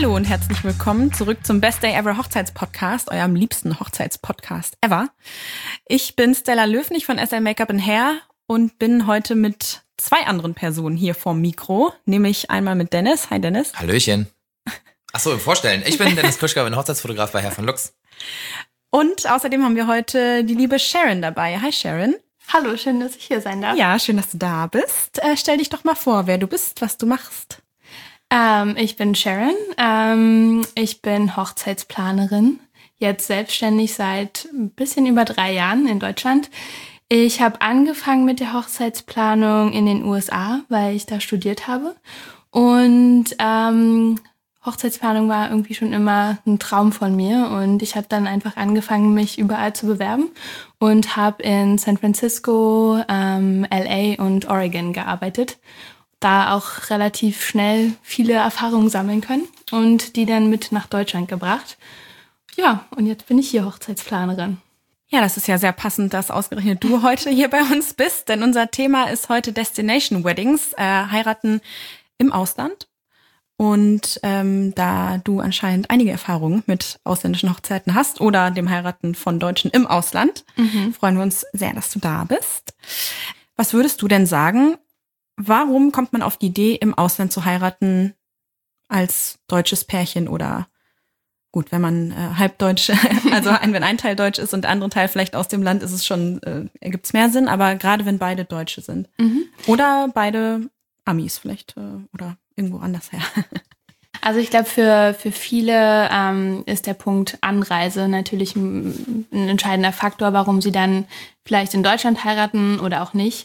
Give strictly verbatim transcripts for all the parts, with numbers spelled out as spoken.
Hallo und herzlich willkommen zurück zum Best Day Ever Hochzeitspodcast, eurem liebsten Hochzeitspodcast ever. Ich bin Stella Löfnig von S L Make-up and Hair und bin heute mit zwei anderen Personen hier vorm Mikro, nämlich einmal mit Dennis. Hi Dennis. Hallöchen. Achso, vorstellen. Ich bin Dennis Kuschka, bin Hochzeitsfotograf bei Herr von Lux. Und außerdem haben wir heute die liebe Sharon dabei. Hi Sharon. Hallo, schön, dass ich hier sein darf. Ja, schön, dass du da bist. Äh, stell dich doch mal vor, wer du bist, was du machst. Ähm, ich bin Sharon. Ähm, ich bin Hochzeitsplanerin. Jetzt selbstständig seit ein bisschen über drei Jahren in Deutschland. Ich habe angefangen mit der Hochzeitsplanung in den U S A, weil ich da studiert habe. Und ähm, Hochzeitsplanung war irgendwie schon immer ein Traum von mir. Und ich habe dann einfach angefangen, mich überall zu bewerben. Und habe in San Francisco, ähm, L A und Oregon gearbeitet. Da auch relativ schnell viele Erfahrungen sammeln können und die dann mit nach Deutschland gebracht. Ja, und jetzt bin ich hier Hochzeitsplanerin. Ja, das ist ja sehr passend, dass ausgerechnet du heute hier bei uns bist, denn unser Thema ist heute Destination Weddings, äh, heiraten im Ausland. Und ähm, da du anscheinend einige Erfahrungen mit ausländischen Hochzeiten hast oder dem Heiraten von Deutschen im Ausland, mhm. freuen wir uns sehr, dass du da bist. Was würdest du denn sagen, warum kommt man auf die Idee, im Ausland zu heiraten als deutsches Pärchen oder gut, wenn man äh, halbdeutsch, also ein, wenn ein Teil deutsch ist und der andere Teil vielleicht aus dem Land, ist es schon, äh, ergibt es mehr Sinn, aber gerade wenn beide Deutsche sind. Mhm. Oder beide Amis vielleicht äh, oder irgendwo anders her. Also ich glaube, für, für viele ähm, ist der Punkt Anreise natürlich ein, ein entscheidender Faktor, warum sie dann vielleicht in Deutschland heiraten oder auch nicht.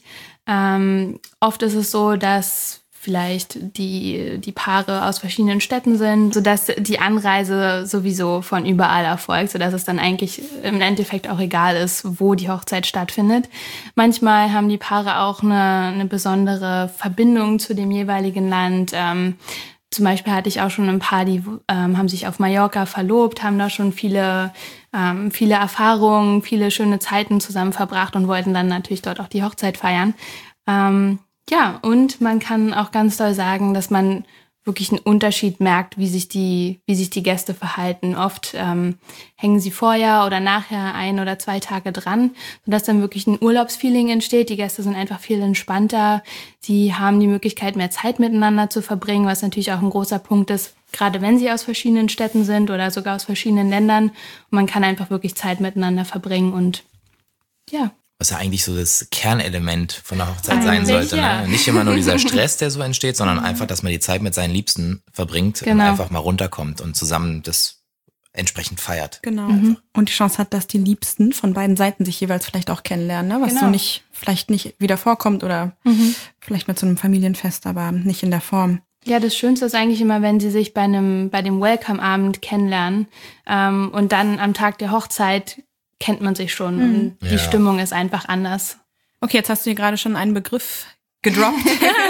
Ähm, oft ist es so, dass vielleicht die, die Paare aus verschiedenen Städten sind, sodass die Anreise sowieso von überall erfolgt, sodass es dann eigentlich im Endeffekt auch egal ist, wo die Hochzeit stattfindet. Manchmal haben die Paare auch eine, eine besondere Verbindung zu dem jeweiligen Land. Ähm, zum Beispiel hatte ich auch schon ein Paar, die ähm, haben sich auf Mallorca verlobt, haben da schon viele, ähm, viele Erfahrungen, viele schöne Zeiten zusammen verbracht und wollten dann natürlich dort auch die Hochzeit feiern. Ähm, ja, und man kann auch ganz doll sagen, dass man wirklich einen Unterschied merkt, wie sich die, wie sich die Gäste verhalten. Oft ähm, hängen sie vorher oder nachher ein oder zwei Tage dran, sodass dann wirklich ein Urlaubsfeeling entsteht. Die Gäste sind einfach viel entspannter. Sie haben die Möglichkeit, mehr Zeit miteinander zu verbringen, was natürlich auch ein großer Punkt ist, gerade wenn sie aus verschiedenen Städten sind oder sogar aus verschiedenen Ländern. Und man kann einfach wirklich Zeit miteinander verbringen und ja. Was ja eigentlich so das Kernelement von der Hochzeit sein sollte. Ja. Ne? Nicht immer nur dieser Stress, der so entsteht, sondern einfach, dass man die Zeit mit seinen Liebsten verbringt genau. und einfach mal runterkommt und zusammen das entsprechend feiert. Genau. Mhm. Und die Chance hat, dass die Liebsten von beiden Seiten sich jeweils vielleicht auch kennenlernen, ne? Was genau. so nicht, vielleicht nicht wieder vorkommt oder mhm. vielleicht mal zu einem Familienfest, aber nicht in der Form. Ja, das Schönste ist eigentlich immer, wenn sie sich bei einem, bei dem Welcome-Abend kennenlernen ähm, und dann am Tag der Hochzeit kennt man sich schon mhm. und die ja. Stimmung ist einfach anders. Okay, jetzt hast du hier gerade schon einen Begriff gedroppt.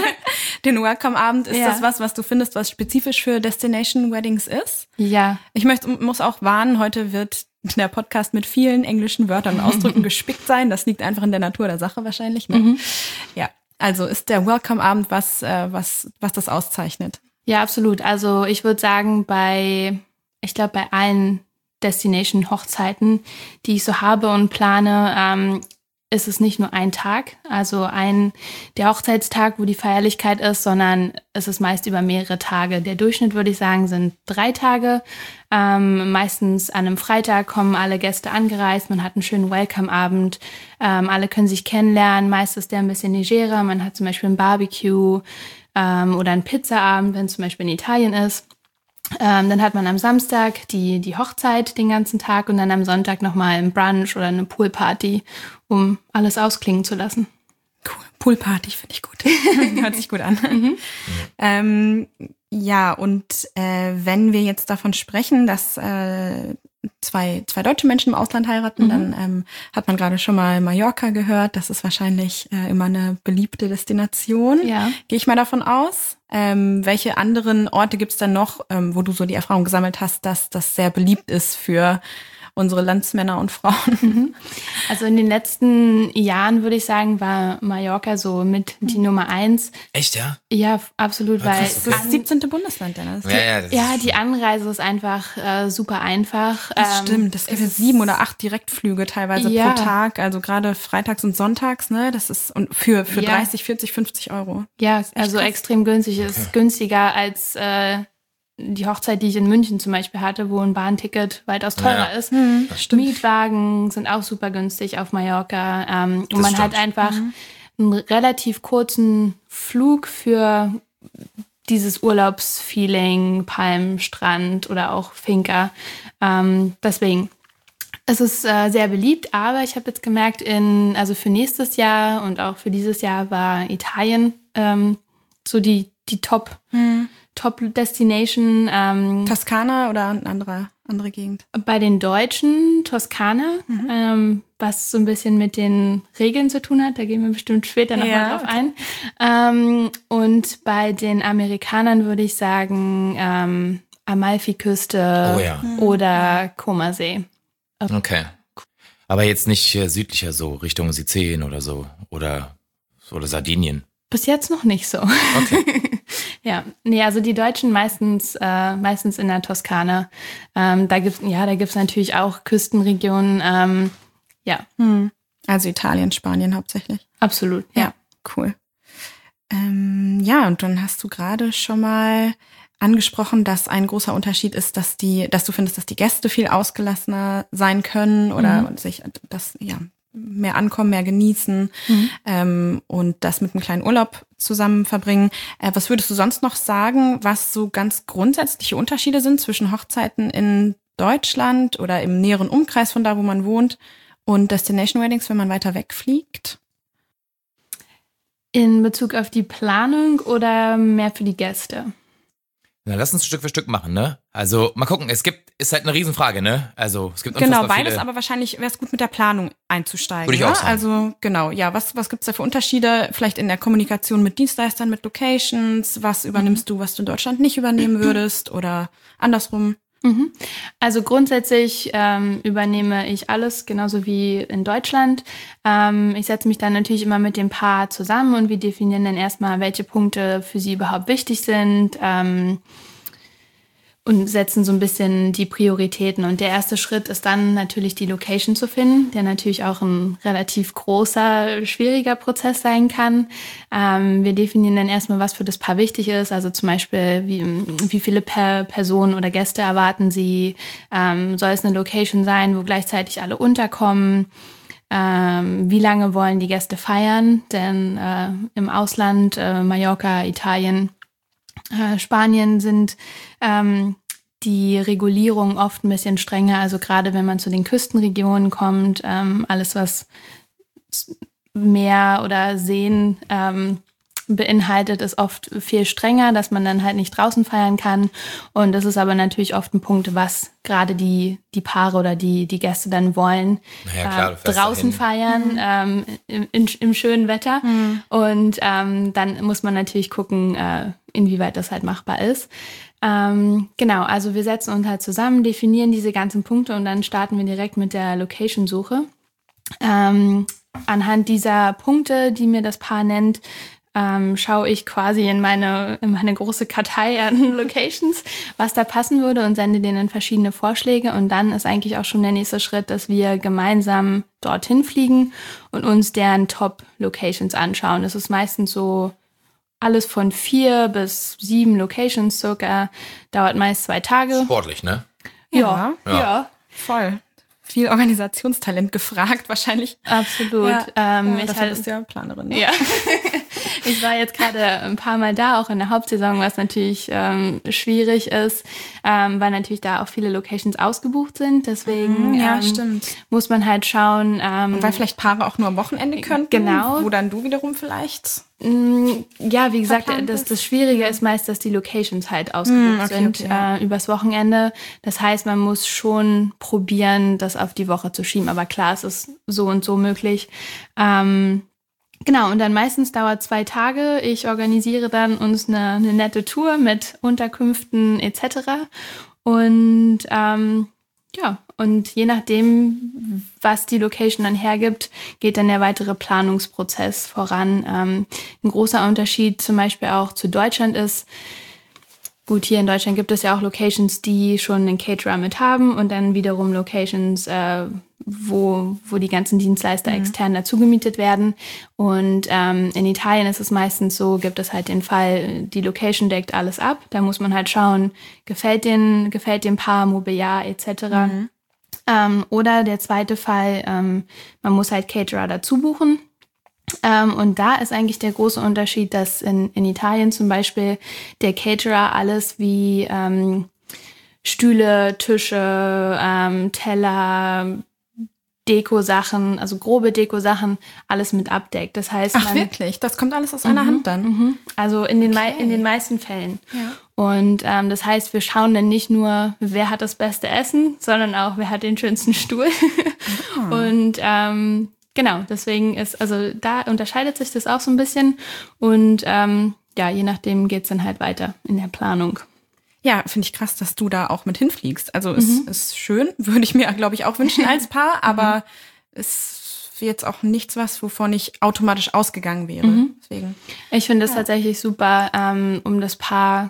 Den Welcome-Abend, ist ja. das was, was du findest, was spezifisch für Destination Weddings ist? Ja. Ich möchte, muss auch warnen, heute wird der Podcast mit vielen englischen Wörtern und Ausdrücken gespickt sein. Das liegt einfach in der Natur der Sache wahrscheinlich. Ne? Mhm. Ja, also ist der Welcome-Abend was, äh, was, was das auszeichnet? Ja, absolut. Also ich würde sagen, bei, ich glaube, bei allen Destination-Hochzeiten, die ich so habe und plane, ähm, ist es nicht nur ein Tag, also ein der Hochzeitstag, wo die Feierlichkeit ist, sondern es ist meist über mehrere Tage. Der Durchschnitt, würde ich sagen, sind drei Tage. Ähm, meistens an einem Freitag kommen alle Gäste angereist, man hat einen schönen Welcome-Abend, ähm, alle können sich kennenlernen, meist ist der ein bisschen legerer, man hat zum Beispiel ein Barbecue ähm, oder einen Pizzaabend, wenn es zum Beispiel in Italien ist. Ähm, dann hat man am Samstag die, die Hochzeit den ganzen Tag und dann am Sonntag nochmal ein Brunch oder eine Poolparty, um alles ausklingen zu lassen. Cool. Poolparty finde ich gut. Hört sich gut an. Mhm. Ähm, ja, und äh, wenn wir jetzt davon sprechen, dass äh, zwei, zwei deutsche Menschen im Ausland heiraten, mhm. dann ähm, hat man gerade schon mal Mallorca gehört. Das ist wahrscheinlich äh, immer eine beliebte Destination. Ja. Gehe ich mal davon aus. Ähm, welche anderen Orte gibt's dann noch, ähm, wo du so die Erfahrung gesammelt hast, dass das sehr beliebt ist für unsere Landsmänner und Frauen. Also in den letzten Jahren würde ich sagen, war Mallorca so mit die Nummer eins. Echt, ja? Ja, absolut, weil krass, okay. Das ist das siebzehnte Bundesland, Dennis. Ja, ja, das ja, ist- die Anreise ist einfach äh, super einfach. Das Ähm, stimmt, es gibt ja sieben oder acht Direktflüge teilweise Ja. pro Tag, also gerade freitags und sonntags, ne? Das ist und für für Ja. dreißig, vierzig, fünfzig Euro. Ja, also krass. extrem günstig. Ist günstiger als äh, die Hochzeit, die ich in München zum Beispiel hatte, wo ein Bahnticket weitaus teurer Ja. ist. stimmt. Mietwagen sind auch super günstig auf Mallorca. Ähm, und man hat stimmt. einfach einen relativ kurzen Flug für dieses Urlaubsfeeling, Palm, Strand oder auch Finca. Ähm, deswegen. Es ist äh, sehr beliebt, aber ich habe jetzt gemerkt, in, also für nächstes Jahr und auch für dieses Jahr war Italien ähm, so die, die Top, Top Destination. Ähm, Toskana oder eine andere, andere Gegend? bei den Deutschen Toskana, ähm, was so ein bisschen mit den Regeln zu tun hat. Da gehen wir bestimmt später nochmal Ja, drauf ein. Ähm, und bei den Amerikanern würde ich sagen ähm, Amalfiküste Oh ja. oder Comersee. Okay. Aber jetzt nicht äh, südlicher so, Richtung Sizilien oder so. Oder, oder Sardinien. Bis jetzt noch nicht so. Okay. Ja, nee, also die Deutschen meistens, äh, meistens in der Toskana. Ähm, da gibt's, ja, da gibt's natürlich auch Küstenregionen. Ähm, ja, Hm. Also Italien, Spanien hauptsächlich. absolut. Ja. Ja, cool. Ähm, ja, und dann hast du gerade schon mal angesprochen, dass ein großer Unterschied ist, dass die, dass du findest, dass die Gäste viel ausgelassener sein können oder Mhm. sich das ja mehr ankommen, mehr genießen Mhm. ähm, und das mit einem kleinen Urlaub zusammen verbringen. Äh, was würdest du sonst noch sagen, was so ganz grundsätzliche Unterschiede sind zwischen Hochzeiten in Deutschland oder im näheren Umkreis von da, wo man wohnt, und Destination Weddings, wenn man weiter wegfliegt? In Bezug auf die Planung oder mehr für die Gäste? Na, lass uns Stück für Stück machen, ne? Also, mal gucken, es gibt, ist halt eine Riesenfrage, ne? Also, es gibt Genau, unfassbar beides, viele. aber wahrscheinlich wäre es gut, mit der Planung einzusteigen. Würde ich ne? auch sagen. Also genau, ja, was, was gibt's da für Unterschiede? Vielleicht in der Kommunikation mit Dienstleistern, mit Locations, was übernimmst du, was du in Deutschland nicht übernehmen würdest oder andersrum? Mhm. Also grundsätzlich ähm, übernehme ich alles, genauso wie in Deutschland. Ähm, ich setze mich dann natürlich immer mit dem Paar zusammen und wir definieren dann erstmal, welche Punkte für sie überhaupt wichtig sind. Ähm, und setzen so ein bisschen die Prioritäten. Und der erste Schritt ist dann natürlich die Location zu finden, der natürlich auch ein relativ großer, schwieriger Prozess sein kann. Ähm, wir definieren dann erstmal, was für das Paar wichtig ist. Also zum Beispiel, wie, wie viele per Personen oder Gäste erwarten sie? Ähm, soll es eine Location sein, wo gleichzeitig alle unterkommen? Ähm, wie lange wollen die Gäste feiern? Denn äh, im Ausland, äh, Mallorca, Italien, Äh, Spanien sind ähm, die Regulierungen oft ein bisschen strenger. Also gerade wenn man zu den Küstenregionen kommt, ähm, alles was Meer oder Seen ähm, beinhaltet, ist oft viel strenger, dass man dann halt nicht draußen feiern kann. Und das ist aber natürlich oft ein Punkt, was gerade die, die Paare oder die, die Gäste dann wollen. Naja, klar, du äh, fährst draußen dahin. feiern, ähm, im, in, im schönen Wetter. Und ähm, dann muss man natürlich gucken, äh, inwieweit das halt machbar ist. Ähm, genau, also wir setzen uns halt zusammen, definieren diese ganzen Punkte und dann starten wir direkt mit der Location-Suche. Ähm, anhand dieser Punkte, die mir das Paar nennt, ähm, schaue ich quasi in meine, in meine große Kartei an Locations, was da passen würde und sende denen dann verschiedene Vorschläge. Und dann ist eigentlich auch schon der nächste Schritt, dass wir gemeinsam dorthin fliegen und uns deren Top-Locations anschauen. Das ist meistens so alles von vier bis sieben Locations circa, dauert meist zwei Tage. Sportlich, ne? Ja, Ja. ja, Ja. Voll. Viel Organisationstalent gefragt, wahrscheinlich. absolut. Ja, Ähm, ja, ich dafür halt, bist du ja Planerin. Ne? ja. Ich war jetzt gerade ein paar Mal da, auch in der Hauptsaison, was natürlich ähm, schwierig ist, ähm, weil natürlich da auch viele Locations ausgebucht sind. Deswegen Ja, ähm, stimmt. muss man halt schauen. Ähm, Und weil vielleicht Paare auch nur am Wochenende könnten. Genau. Wo dann du wiederum vielleicht. Mm, Ja, wie gesagt, verplant das, ist. das Schwierige ist meist, dass die Locations halt ausgebucht Mm, okay, sind okay, ja. äh, übers Wochenende. Das heißt, man muss schon probieren, das auf die Woche zu schieben. Aber klar, es ist so und so möglich. Ähm, genau, und dann meistens dauert zwei Tage. Ich organisiere dann uns eine, eine nette Tour mit Unterkünften et cetera. Und ähm, ja, und je nachdem, was die Location dann hergibt, geht dann der weitere Planungsprozess voran. Ähm, ein großer Unterschied zum Beispiel auch zu Deutschland ist, gut, hier in Deutschland gibt es ja auch Locations, die schon einen Caterer mit haben und dann wiederum Locations, äh, wo, wo die ganzen Dienstleister mhm. extern dazu gemietet werden. Und ähm, in Italien ist es meistens so, gibt es halt den Fall, die Location deckt alles ab. Da muss man halt schauen, gefällt den, gefällt dem Paar, Mobiliar et cetera. Mhm. Ähm, oder der zweite Fall, ähm, man muss halt Caterer dazu buchen. Ähm, und da ist eigentlich der große Unterschied, dass in, in Italien zum Beispiel der Caterer alles wie ähm, Stühle, Tische, ähm, Teller, Deko-Sachen, also grobe Deko-Sachen, alles mit abdeckt. Das heißt, Ach man, wirklich? Das kommt alles aus einer mhm, Hand dann? Mhm. Also in den, okay. mei- in den meisten Fällen. Ja. Und ähm, das heißt, wir schauen dann nicht nur, wer hat das beste Essen, sondern auch, wer hat den schönsten Stuhl. Mhm. Und ähm, genau, deswegen ist, also da unterscheidet sich das auch so ein bisschen. Und ähm, ja, je nachdem geht's dann halt weiter in der Planung. Ja, finde ich krass, dass du da auch mit hinfliegst. Also es mhm. ist schön, würde ich mir, glaube ich, auch wünschen als Paar, aber es ist jetzt auch nichts, was wovon ich automatisch ausgegangen wäre. Mhm. Deswegen. Ich finde es ja. tatsächlich super, ähm, um das Paar,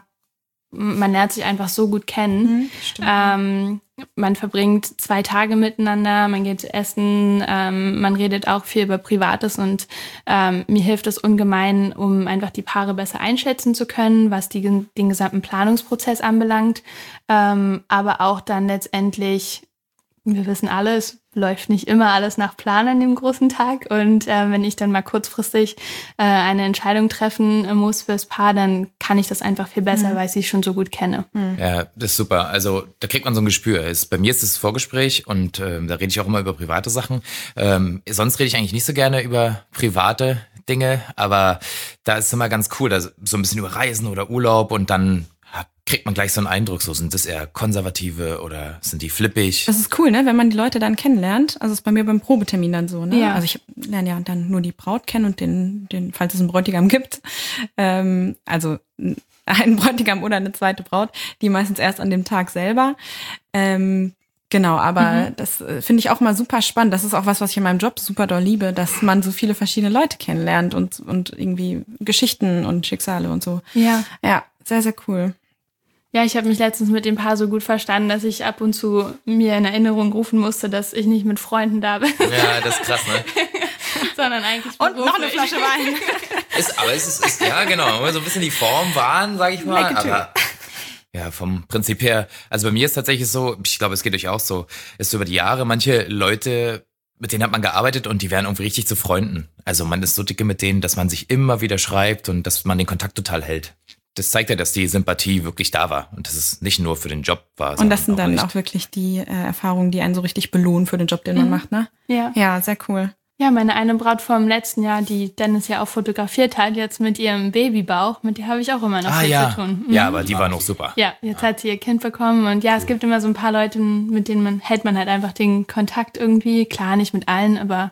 man lernt sich einfach so gut kennen. Mhm, stimmt. Ähm, man verbringt zwei Tage miteinander, man geht essen, ähm, man redet auch viel über Privates und ähm, mir hilft es ungemein, um einfach die Paare besser einschätzen zu können, was die, den gesamten Planungsprozess anbelangt. Ähm, aber auch dann letztendlich, wir wissen alle, es läuft nicht immer alles nach Plan an dem großen Tag. Und äh, wenn ich dann mal kurzfristig äh, eine Entscheidung treffen muss fürs Paar, dann kann ich das einfach viel besser, mhm. weil ich sie schon so gut kenne. Mhm. Ja, das ist super. Also da kriegt man so ein Gespür. Es, bei mir ist es Vorgespräch und äh, da rede ich auch immer über private Sachen. Ähm, sonst rede ich eigentlich nicht so gerne über private Dinge, aber da ist es immer ganz cool, da so ein bisschen über Reisen oder Urlaub und dann kriegt man gleich so einen Eindruck, so sind das eher Konservative oder sind die flippig? Das ist cool, ne, wenn man die Leute dann kennenlernt. Also ist bei mir beim Probetermin dann so, ne? Ja. Also ich lerne ja dann nur die Braut kennen und den, den, falls es einen Bräutigam gibt, ähm, also einen Bräutigam oder eine zweite Braut, die meistens erst an dem Tag selber. Ähm, genau, aber mhm. das finde ich auch mal super spannend. Das ist auch was, was ich in meinem Job super doll liebe, dass man so viele verschiedene Leute kennenlernt und und irgendwie Geschichten und Schicksale und so. Ja, ja, sehr sehr cool. Ja, ich habe mich letztens mit dem Paar so gut verstanden, dass ich ab und zu mir in Erinnerung rufen musste, dass ich nicht mit Freunden da bin. Ja, das ist krass, ne? Sondern eigentlich und noch eine Flasche Wein. Ist, aber es ist, ist, ja genau, so ein bisschen die Form wahren, sage ich mal. Aber ja, vom Prinzip her, also bei mir ist tatsächlich so, ich glaube, es geht euch auch so, ist so über die Jahre, manche Leute, mit denen hat man gearbeitet und die werden irgendwie richtig zu Freunden. Also man ist so dicke mit denen, dass man sich immer wieder schreibt und dass man den Kontakt total hält. Das zeigt ja, dass die Sympathie wirklich da war und dass es nicht nur für den Job war. Und das sind auch dann nicht. auch wirklich die äh, Erfahrungen, die einen so richtig belohnen für den Job, den mhm. man macht, ne? Ja. Ja, sehr cool. Ja, meine eine Braut vom letzten Jahr, die Dennis ja auch fotografiert hat, jetzt mit ihrem Babybauch, mit der habe ich auch immer noch ah, viel ja. zu tun. Mhm. Ja, aber die war noch super. Ja, jetzt ja. hat sie ihr Kind bekommen und ja, es gibt immer so ein paar Leute, mit denen man hält man halt einfach den Kontakt irgendwie. Klar, nicht mit allen, aber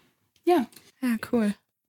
ja. Ja, cool.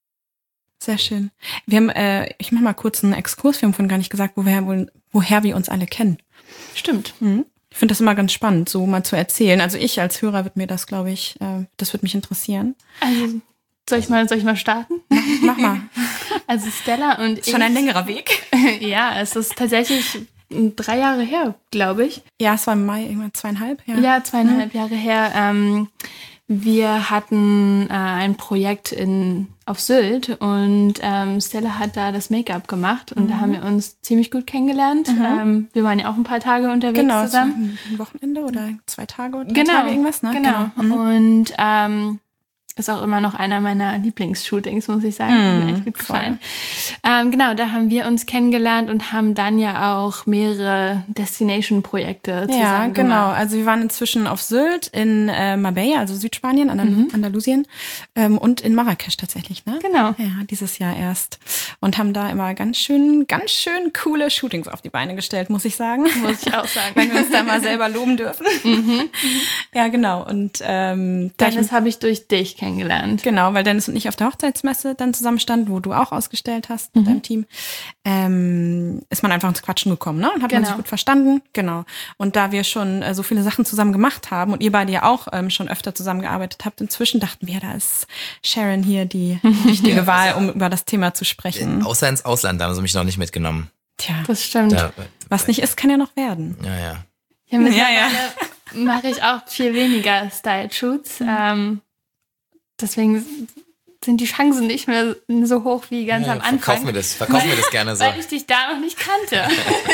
Sehr schön. Wir haben, äh, ich mache mal kurz einen Exkurs. Wir haben vorhin gar nicht gesagt, woher, woher wir uns alle kennen. Stimmt. Mhm. Ich finde das immer ganz spannend, so mal zu erzählen. Also ich als Hörer wird mir das, glaube ich, äh, das wird mich interessieren. Also soll ich mal, soll ich mal starten? Mach, mach mal. Also Stella und ich. Schon ein längerer Weg. Ja, es ist tatsächlich drei Jahre her, glaube ich. Ja, es war im Mai, irgendwann zweieinhalb. Ja, ja zweieinhalb mhm. Jahre her. Ähm, wir hatten äh, ein Projekt in auf Sylt und ähm, Stella hat da das Make-up gemacht und mhm. da haben wir uns ziemlich gut kennengelernt. Mhm. Ähm, wir waren ja auch ein paar Tage unterwegs genau, zusammen. Genau, ein Wochenende oder zwei Tage oder drei genau, Tage irgendwas, ne? Genau. genau. Mhm. Und ähm, ist auch immer noch einer meiner Lieblingsshootings, muss ich sagen. Hat mir echt gut gefallen. Ähm, genau, da haben wir uns kennengelernt und haben dann ja auch mehrere Destination-Projekte zusammen Ja, genau. gemacht. Also wir waren inzwischen auf Sylt, in äh, Marbella, also Südspanien, Andal- mhm. Andalusien ähm, und in Marrakesch tatsächlich, ne? Genau. Ja, dieses Jahr erst. Und haben da immer ganz schön, ganz schön coole Shootings auf die Beine gestellt, muss ich sagen. Muss ich auch sagen. Wenn wir uns da mal selber loben dürfen. Mhm. Ja, genau. Und ähm, das habe ich durch dich kennengelernt. kennengelernt. Genau, weil Dennis und ich auf der Hochzeitsmesse dann zusammen standen, wo du auch ausgestellt hast mit mhm. deinem Team, ähm, ist man einfach ins Quatschen gekommen, ne? Und hat genau. man sich gut verstanden. Genau. Und da wir schon äh, so viele Sachen zusammen gemacht haben und ihr beide ja auch ähm, schon öfter zusammengearbeitet habt, inzwischen dachten wir, da ist Sharon hier die richtige ja, Wahl, um über das Thema zu sprechen. Außer ins Ausland, da haben sie mich noch nicht mitgenommen. Tja, das stimmt. Da, was nicht ist, kann ja noch werden. Ja, ja. Ja, mittlerweile ja, ja. mache ich auch viel weniger Style-Shoots. Mhm. Ähm, deswegen sind die Chancen nicht mehr so hoch wie ganz ja, am Anfang. Verkauf mir das, verkauf mir das gerne so. Weil ich dich da noch nicht kannte.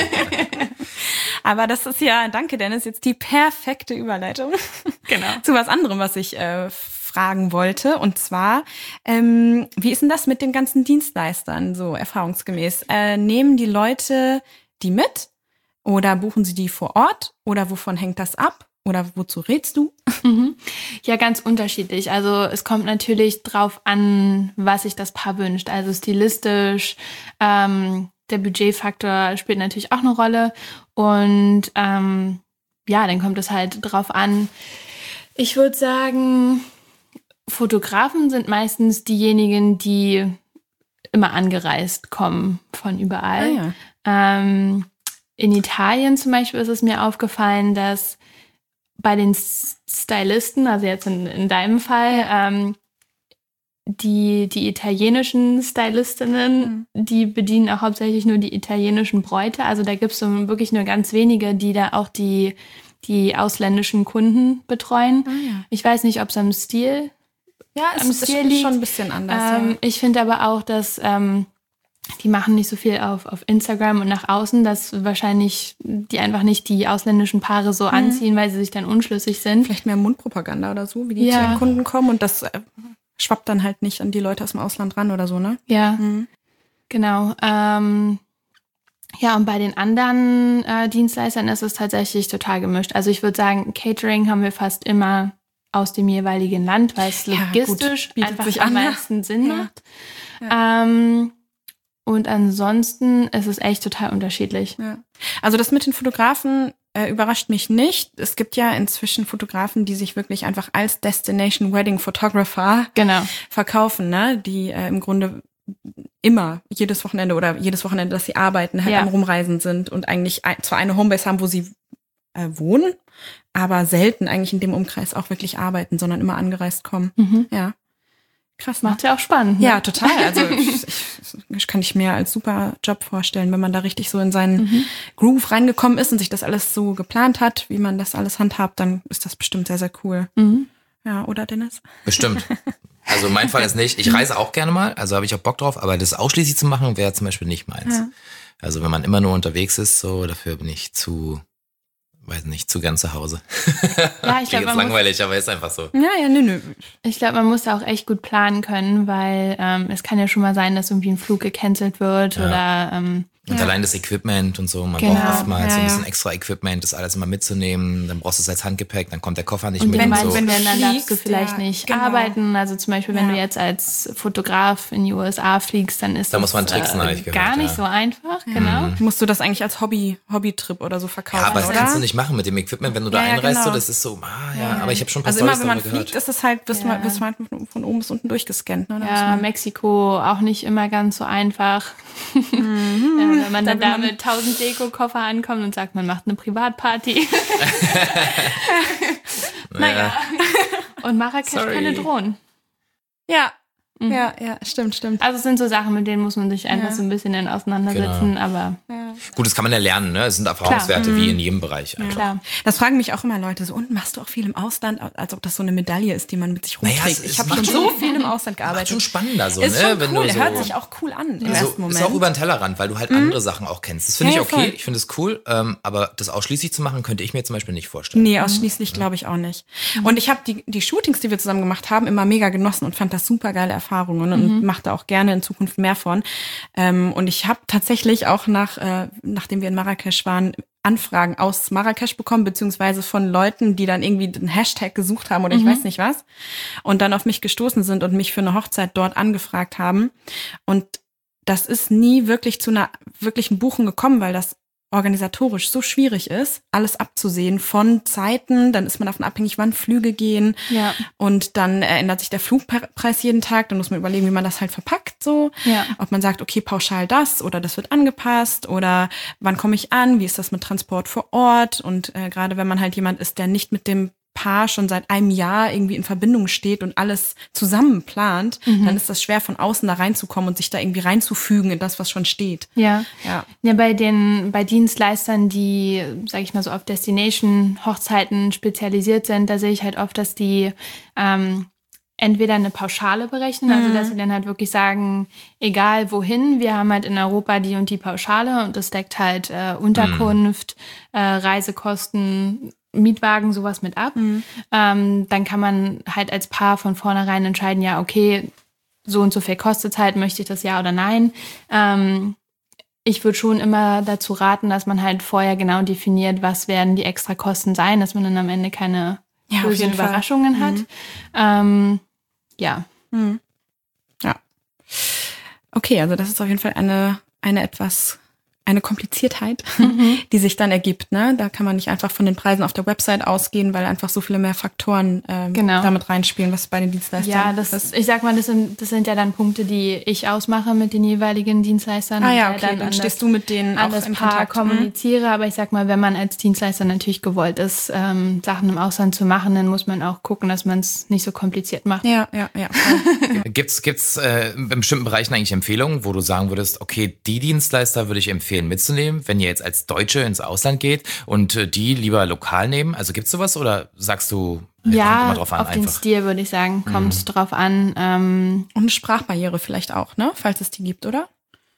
Aber das ist ja, danke Dennis, jetzt die perfekte Überleitung. Genau. Zu was anderem, was ich äh, fragen wollte. Und zwar, ähm, wie ist denn das mit den ganzen Dienstleistern, so erfahrungsgemäß? Äh, nehmen die Leute die mit? Oder buchen sie die vor Ort? Oder wovon hängt das ab? Oder wozu rätst du? Mhm. Ja, ganz unterschiedlich. Also es kommt natürlich drauf an, was sich das Paar wünscht. Also stilistisch, ähm, der Budgetfaktor spielt natürlich auch eine Rolle. Und ähm, ja, dann kommt es halt drauf an. Ich würde sagen, Fotografen sind meistens diejenigen, die immer angereist kommen von überall. Ah, ja. ähm, in Italien zum Beispiel ist es mir aufgefallen, dass bei den Stylisten, also jetzt in, in deinem Fall, ähm, die, die italienischen Stylistinnen, mhm. die bedienen auch hauptsächlich nur die italienischen Bräute. Also da gibt es so wirklich nur ganz wenige, die da auch die, die ausländischen Kunden betreuen. Ah, ja. Ich weiß nicht, ob es am Stil Ja, es ist Stil liegt. schon ein bisschen anders. Ähm, ja. Ich finde aber auch, dass ähm, die machen nicht so viel auf, auf Instagram und nach außen, dass wahrscheinlich die einfach nicht die ausländischen Paare so mhm. anziehen, weil sie sich dann unschlüssig sind. Vielleicht mehr Mundpropaganda oder so, wie die ja. zu den Kunden kommen und das äh, schwappt dann halt nicht an die Leute aus dem Ausland ran oder so, ne? Ja, mhm. genau. Ähm, ja, und bei den anderen äh, Dienstleistern ist es tatsächlich total gemischt. Also ich würde sagen, Catering haben wir fast immer aus dem jeweiligen Land, weil es logistisch ja, einfach sich am an, meisten Sinn ja. macht. Ja. Ähm, und ansonsten ist es echt total unterschiedlich. Ja. Also das mit den Fotografen äh, überrascht mich nicht. Es gibt ja inzwischen Fotografen, die sich wirklich einfach als Destination Wedding Photographer genau. verkaufen, ne? Die äh, im Grunde immer, jedes Wochenende oder jedes Wochenende, dass sie arbeiten, halt ja. am Rumreisen sind und eigentlich ein, zwar eine Homebase haben, wo sie äh, wohnen, aber selten eigentlich in dem Umkreis auch wirklich arbeiten, sondern immer angereist kommen. Mhm. Ja. Krass. Ne? Macht ja auch spannend. Ne? Ja, total. Also ich, ich kann ich mir als super Job vorstellen, wenn man da richtig so in seinen mhm. Groove reingekommen ist und sich das alles so geplant hat, wie man das alles handhabt, dann ist das bestimmt sehr, sehr cool. Mhm. Ja, oder Dennis? Bestimmt. Also mein Fall ist nicht. Ich reise auch gerne mal, also habe ich auch Bock drauf, aber das ausschließlich zu machen, wäre zum Beispiel nicht meins. Ja. Also wenn man immer nur unterwegs ist, so dafür bin ich zu... weiß nicht, zu gern zu Hause. Ja, ich glaube, ist langweilig, aber ist einfach so. Ja, ja, nö, nö. Ich glaube, man muss da auch echt gut planen können, weil ähm, es kann ja schon mal sein, dass irgendwie ein Flug gecancelt wird ja. oder ähm, und ja. allein das Equipment und so, man genau. braucht oftmals ja, so ein bisschen ja. extra Equipment, das alles immer mitzunehmen, dann brauchst du es als Handgepäck, dann kommt der Koffer nicht und mit wenn, und so. so. Wenn dann darfst du Fliegst, vielleicht ja, nicht genau. arbeiten, also zum Beispiel, wenn ja. du jetzt als Fotograf in die U S A fliegst, dann ist da das muss man tricksen, äh, habe ich gehört, gar nicht ja. so einfach, Ja. genau. Mhm. Musst du das eigentlich als Hobby, Hobbytrip oder so verkaufen, Ja, aber das oder? kannst du nicht machen mit dem Equipment, wenn du da Ja, ja, einreist, genau. so, das ist so, ah ja, Ja. aber ich habe schon ein paar Also immer, Storys wenn man darüber fliegt, gehört. ist es halt, wirst Ja. du wirst du halt von, von oben bis unten durchgescannt. Ne? Da muss Ja, man- Mexiko auch nicht immer ganz so einfach. Mhm. Ja, wenn man dann Da will da man- mit tausend Deko-Koffer ankommt und sagt, man macht eine Privatparty. naja. Und Marrakesch Sorry. keine Drohnen. Ja, Mhm. ja, ja, stimmt, stimmt. Also es sind so Sachen, mit denen muss man sich einfach Ja. so ein bisschen dann auseinandersetzen, Genau. aber Ja. Gut, das kann man ja lernen, ne? Es sind Erfahrungswerte Klar. wie Mhm. in jedem Bereich. einfach. klar. Das fragen mich auch immer Leute so, und machst du auch viel im Ausland, als ob das so eine Medaille ist, die man mit sich Naja, rumträgt. es- ich es habe macht schon schon- so viel im Ausland Macht gearbeitet. schon spannender so, ist ne? schon Wenn cool, du so, hört sich auch cool an im so, ersten Moment. ist auch über den Tellerrand, weil du halt andere Sachen auch kennst. Das finde Ja, ich ja, okay, voll. ich finde es cool, ähm, aber das ausschließlich zu machen, könnte ich mir zum Beispiel nicht vorstellen. Nee, ausschließlich glaube ich auch nicht. Und ich habe die, die Shootings, die wir zusammen gemacht haben, immer mega genossen und fand das super geile Erfahrungen und Mhm. mache da auch gerne in Zukunft mehr von. Ähm, und ich habe tatsächlich auch nach, äh, nachdem wir in Marrakesch waren, Anfragen aus Marrakesch bekommen, beziehungsweise von Leuten, die dann irgendwie den Hashtag gesucht haben oder ich Mhm. weiß nicht was und dann auf mich gestoßen sind und mich für eine Hochzeit dort angefragt haben. Und das ist nie wirklich zu einer wirklichen Buchung gekommen, weil das organisatorisch so schwierig ist, alles abzusehen von Zeiten, dann ist man davon abhängig, wann Flüge gehen ja. und dann ändert sich der Flugpreis jeden Tag, dann muss man überlegen, wie man das halt verpackt so, ja. ob man sagt, okay, pauschal das oder das wird angepasst oder wann komme ich an, wie ist das mit Transport vor Ort und äh, gerade wenn man halt jemand ist, der nicht mit dem Paar schon seit einem Jahr irgendwie in Verbindung steht und alles zusammen plant, mhm. dann ist das schwer von außen da reinzukommen und sich da irgendwie reinzufügen in das, was schon steht. Ja, ja. ja bei den bei Dienstleistern, die, sage ich mal so, auf Destination-Hochzeiten spezialisiert sind, da sehe ich halt oft, dass die ähm, entweder eine Pauschale berechnen, mhm. also dass sie dann halt wirklich sagen, egal wohin, wir haben halt in Europa die und die Pauschale und das deckt halt äh, Unterkunft, mhm. äh, Reisekosten, Mietwagen, sowas mit ab. Mhm. Ähm, dann kann man halt als Paar von vornherein entscheiden, ja, okay, so und so viel kostet es halt, möchte ich das ja oder nein. Ähm, ich würde schon immer dazu raten, dass man halt vorher genau definiert, was werden die extra Kosten sein, dass man dann am Ende keine ja, bösen Überraschungen Fall. hat. Mhm. Ähm, ja. Mhm. Ja. Okay, also das ist auf jeden Fall eine, eine etwas eine Kompliziertheit, mhm. die sich dann ergibt. Ne? Da kann man nicht einfach von den Preisen auf der Website ausgehen, weil einfach so viele mehr Faktoren ähm, genau. damit reinspielen, was bei den Dienstleistern ja, das ist. Ich sag mal, das sind, das sind ja dann Punkte, die ich ausmache mit den jeweiligen Dienstleistern. Ah ja, okay, dann, dann stehst das, du mit denen auch das im Paar Kontakt. kommuniziere. Aber ich sag mal, wenn man als Dienstleister natürlich gewollt ist, ähm, Sachen im Ausland zu machen, dann muss man auch gucken, dass man es nicht so kompliziert macht. Ja, ja, ja. Gibt's gibt's äh, in bestimmten Bereichen eigentlich Empfehlungen, wo du sagen würdest, okay, die Dienstleister würde ich empfehlen mitzunehmen, wenn ihr jetzt als Deutsche ins Ausland geht und äh, die lieber lokal nehmen? Also gibt's sowas oder sagst du, hey, ja, kommt immer drauf an, auf einfach? Den Stil würde ich sagen, kommt mhm. drauf an. Ähm, und eine Sprachbarriere vielleicht auch, ne? Falls es die gibt, oder?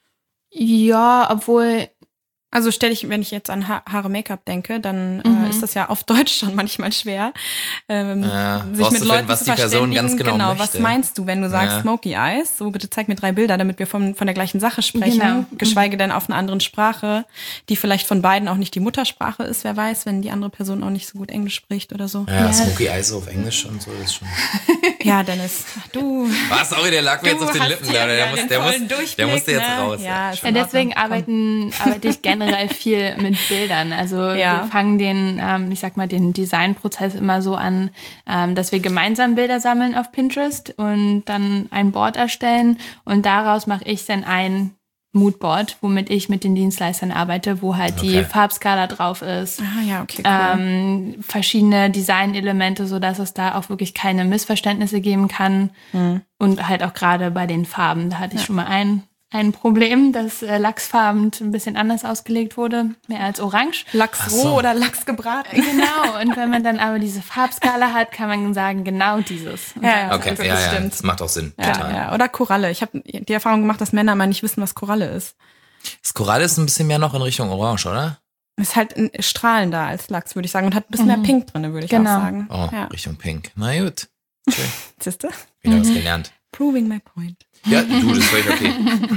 Ja, obwohl... Also stelle ich, wenn ich jetzt an ha- Haare Make-up denke, dann mhm. äh, ist das ja auf Deutsch schon manchmal schwer, ähm, ja, sich mit Leuten was zu die Person ganz genau, genau möchte. Was meinst du, wenn du sagst ja. Smoky Eyes? So, bitte zeig mir drei Bilder, damit wir von, von der gleichen Sache sprechen. Genau. Geschweige denn auf einer anderen Sprache, die vielleicht von beiden auch nicht die Muttersprache ist. Wer weiß, wenn die andere Person auch nicht so gut Englisch spricht oder so. Ja, ja. Smoky Eyes auf Englisch und so ist schon... Ja, Dennis, du... Was? Sorry, der lag mir jetzt auf den Lippen. Der, der, muss, der, muss, der musste jetzt ne? raus. Ja, ja, deswegen arbeiten, arbeite ich generell viel mit Bildern. Also ja. wir fangen den, ähm, ich sag mal, den Designprozess immer so an, ähm, dass wir gemeinsam Bilder sammeln auf Pinterest und dann ein Board erstellen und daraus mache ich dann ein Moodboard, womit ich mit den Dienstleistern arbeite, wo halt okay. die Farbskala drauf ist. Ah ja, okay, cool. Ähm, verschiedene Designelemente, sodass es da auch wirklich keine Missverständnisse geben kann. Mhm. Und halt auch gerade bei den Farben, da hatte ich ja. schon mal ein, ein Problem, dass äh, Lachsfarben ein bisschen anders ausgelegt wurde, mehr als orange. Lachsroh so. Oder Lachsgebraten. Genau, und wenn man dann aber diese Farbskala hat, kann man sagen, genau dieses. Ja, ja, okay, also ja, das, ja, das macht auch Sinn. Ja, total. Ja. Oder Koralle. Ich habe die Erfahrung gemacht, dass Männer mal nicht wissen, was Koralle ist. Das Koralle ist ein bisschen mehr noch in Richtung Orange, oder? Ist halt strahlender als Lachs, würde ich sagen. Und hat ein bisschen mhm. mehr Pink drin, würde ich genau. auch sagen. Oh, ja. Richtung Pink. Na gut. Schön. Siehst du? Wieder Mhm. was gelernt. Proving my point. Ja, du, das ist völlig okay.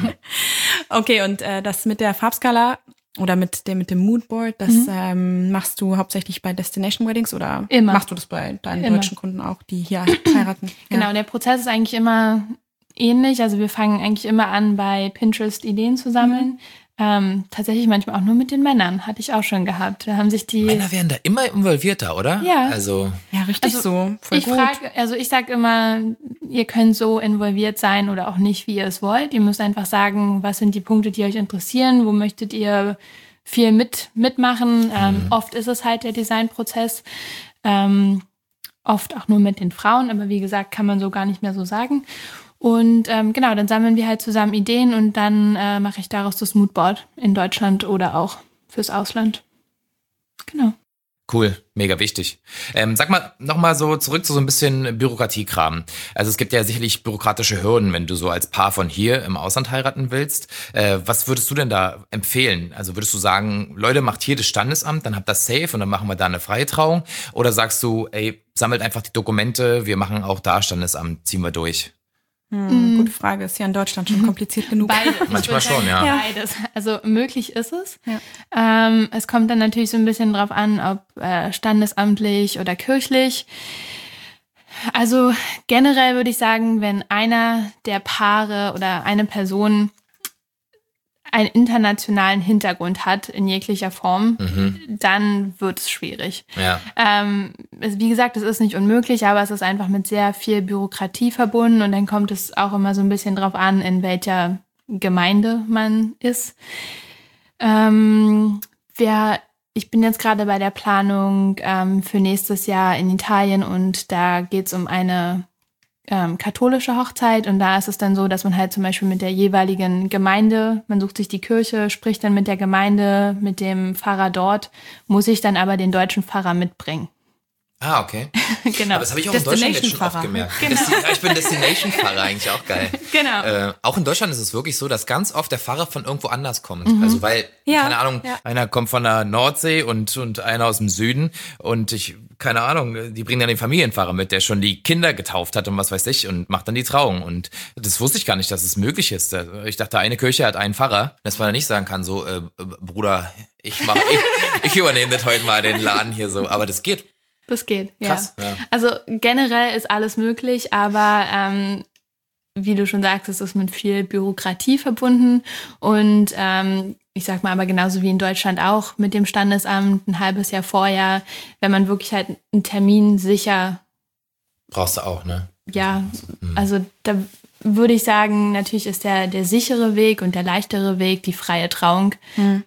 Okay, und äh, das mit der Farbskala oder mit dem mit dem Moodboard, das mhm. ähm, machst du hauptsächlich bei Destination Weddings oder immer. Machst du das bei deinen immer. deutschen Kunden auch, die hier heiraten? Genau, ja. der Prozess ist eigentlich immer ähnlich. Also wir fangen eigentlich immer an, bei Pinterest Ideen zu sammeln. Mhm. Ähm, tatsächlich manchmal auch nur mit den Männern, hatte ich auch schon gehabt. Da haben sich die Männer werden da immer involvierter, oder? Ja. Also ja, richtig also so. Voll ich gut. frage, also ich sage immer, ihr könnt so involviert sein oder auch nicht, wie ihr es wollt. Ihr müsst einfach sagen, was sind die Punkte, die euch interessieren, wo möchtet ihr viel mit mitmachen. Ähm, mhm. Oft ist es halt der Designprozess, ähm, oft auch nur mit den Frauen, aber wie gesagt, kann man so gar nicht mehr so sagen. Und ähm, genau, dann sammeln wir halt zusammen Ideen und dann äh, mache ich daraus das Moodboard in Deutschland oder auch fürs Ausland. Genau. Cool, mega wichtig. Ähm, sag mal, nochmal so zurück zu so ein bisschen Bürokratiekram. Also es gibt ja sicherlich bürokratische Hürden, wenn du so als Paar von hier im Ausland heiraten willst. Äh, was würdest du denn da empfehlen? Also würdest du sagen, Leute, macht hier das Standesamt, dann habt das safe und dann machen wir da eine freie Trauung? Oder sagst du, ey, sammelt einfach die Dokumente, wir machen auch da Standesamt, ziehen wir durch? Hm, mm. Gute Frage, ist ja in Deutschland schon kompliziert genug. Beides. Manchmal schon, ja. ja. Beides. Also möglich ist es. Ja. Ähm, es kommt dann natürlich so ein bisschen drauf an, ob äh, standesamtlich oder kirchlich. Also generell würde ich sagen, wenn einer der Paare oder eine Person einen internationalen Hintergrund hat in jeglicher Form, mhm. dann wird es schwierig. Ja. Ähm, es, wie gesagt, es ist nicht unmöglich, aber es ist einfach mit sehr viel Bürokratie verbunden und dann kommt es auch immer so ein bisschen drauf an, in welcher Gemeinde man ist. Ähm, wer, ich bin jetzt gerade bei der Planung ähm, für nächstes Jahr in Italien und da geht es um eine ähm, katholische Hochzeit und da ist es dann so, dass man halt zum Beispiel mit der jeweiligen Gemeinde, man sucht sich die Kirche, spricht dann mit der Gemeinde, mit dem Pfarrer dort, muss ich dann aber den deutschen Pfarrer mitbringen. Ah, okay. Genau. Aber das habe ich auch in Deutschland jetzt schon oft gemerkt. Genau. Ja, ich bin Destination-Pfarrer, eigentlich auch geil. Genau. Äh, auch in Deutschland ist es wirklich so, dass ganz oft der Pfarrer von irgendwo anders kommt. Mhm. Also weil, ja, keine Ahnung, ja. einer kommt von der Nordsee und, und einer aus dem Süden und ich, keine Ahnung, die bringen dann den Familienpfarrer mit, der schon die Kinder getauft hat und was weiß ich und macht dann die Trauung. Und das wusste ich gar nicht, dass es möglich ist. Ich dachte, eine Kirche hat einen Pfarrer, dass man dann nicht sagen kann, so, äh, Bruder, ich mach, ich, ich übernehme das heute mal den Laden hier so, aber das geht. Das geht, ja. Krass, ja. Also generell ist alles möglich, aber ähm, wie du schon sagst, es ist mit viel Bürokratie verbunden und ähm, ich sag mal aber genauso wie in Deutschland auch mit dem Standesamt ein halbes Jahr vorher, wenn man wirklich halt einen Termin sicher... Brauchst du auch, ne? Ja, also da würde ich sagen, natürlich ist der, der sichere Weg und der leichtere Weg die freie Trauung. Mhm.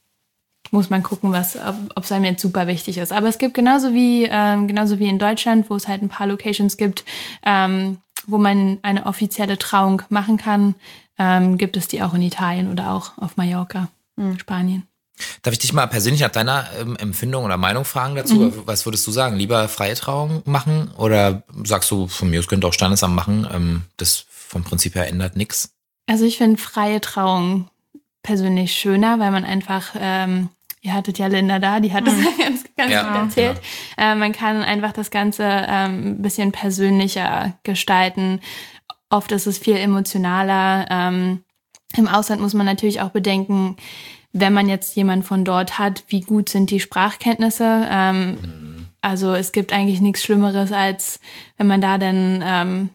Muss man gucken, was, ob es einem jetzt super wichtig ist. Aber es gibt genauso wie, ähm, genauso wie in Deutschland, wo es halt ein paar Locations gibt, ähm, wo man eine offizielle Trauung machen kann, ähm, gibt es die auch in Italien oder auch auf Mallorca, mhm. Spanien. Darf ich dich mal persönlich nach deiner ähm, Empfindung oder Meinung fragen dazu? Mhm. Was würdest du sagen? Lieber freie Trauung machen oder sagst du, von mir aus könnt ihr auch Standesamt machen, ähm, das vom Prinzip her ändert nichts? Also ich finde freie Trauung persönlich schöner, weil man einfach, ähm, ihr hattet ja Linda da, die hat das mhm. ganz, ganz ja, gut erzählt. Ja. Äh, man kann einfach das Ganze ähm, ein bisschen persönlicher gestalten. Oft ist es viel emotionaler. Ähm, im Ausland muss man natürlich auch bedenken, wenn man jetzt jemanden von dort hat, wie gut sind die Sprachkenntnisse. Ähm, mhm. Also es gibt eigentlich nichts Schlimmeres, als wenn man da dann ähm,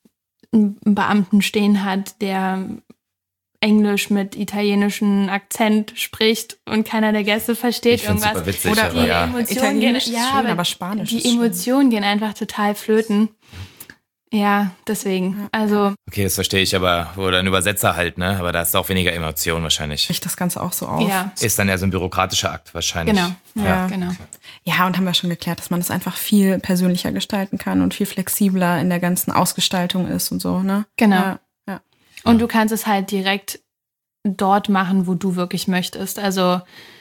einen Beamten stehen hat, der Englisch mit italienischem Akzent spricht und keiner der Gäste versteht ich irgendwas. Super witzig, oder aber die ja. Emotionen gehen, ist ja, schön, aber, aber Spanisch die ist schön. Emotionen gehen einfach total flöten. Ja, deswegen. Also okay, das verstehe ich, aber oder ein Übersetzer halt, ne? Aber da ist auch weniger Emotion wahrscheinlich. Bricht das Ganze auch so auf. Ja. Ist dann ja so ein bürokratischer Akt wahrscheinlich. Genau. Ja, ja. genau. Ja, und haben wir schon geklärt, dass man das einfach viel persönlicher gestalten kann und viel flexibler in der ganzen Ausgestaltung ist und so, ne? Genau. Ja, ja. Und du kannst es halt direkt dort machen, wo du wirklich möchtest. Also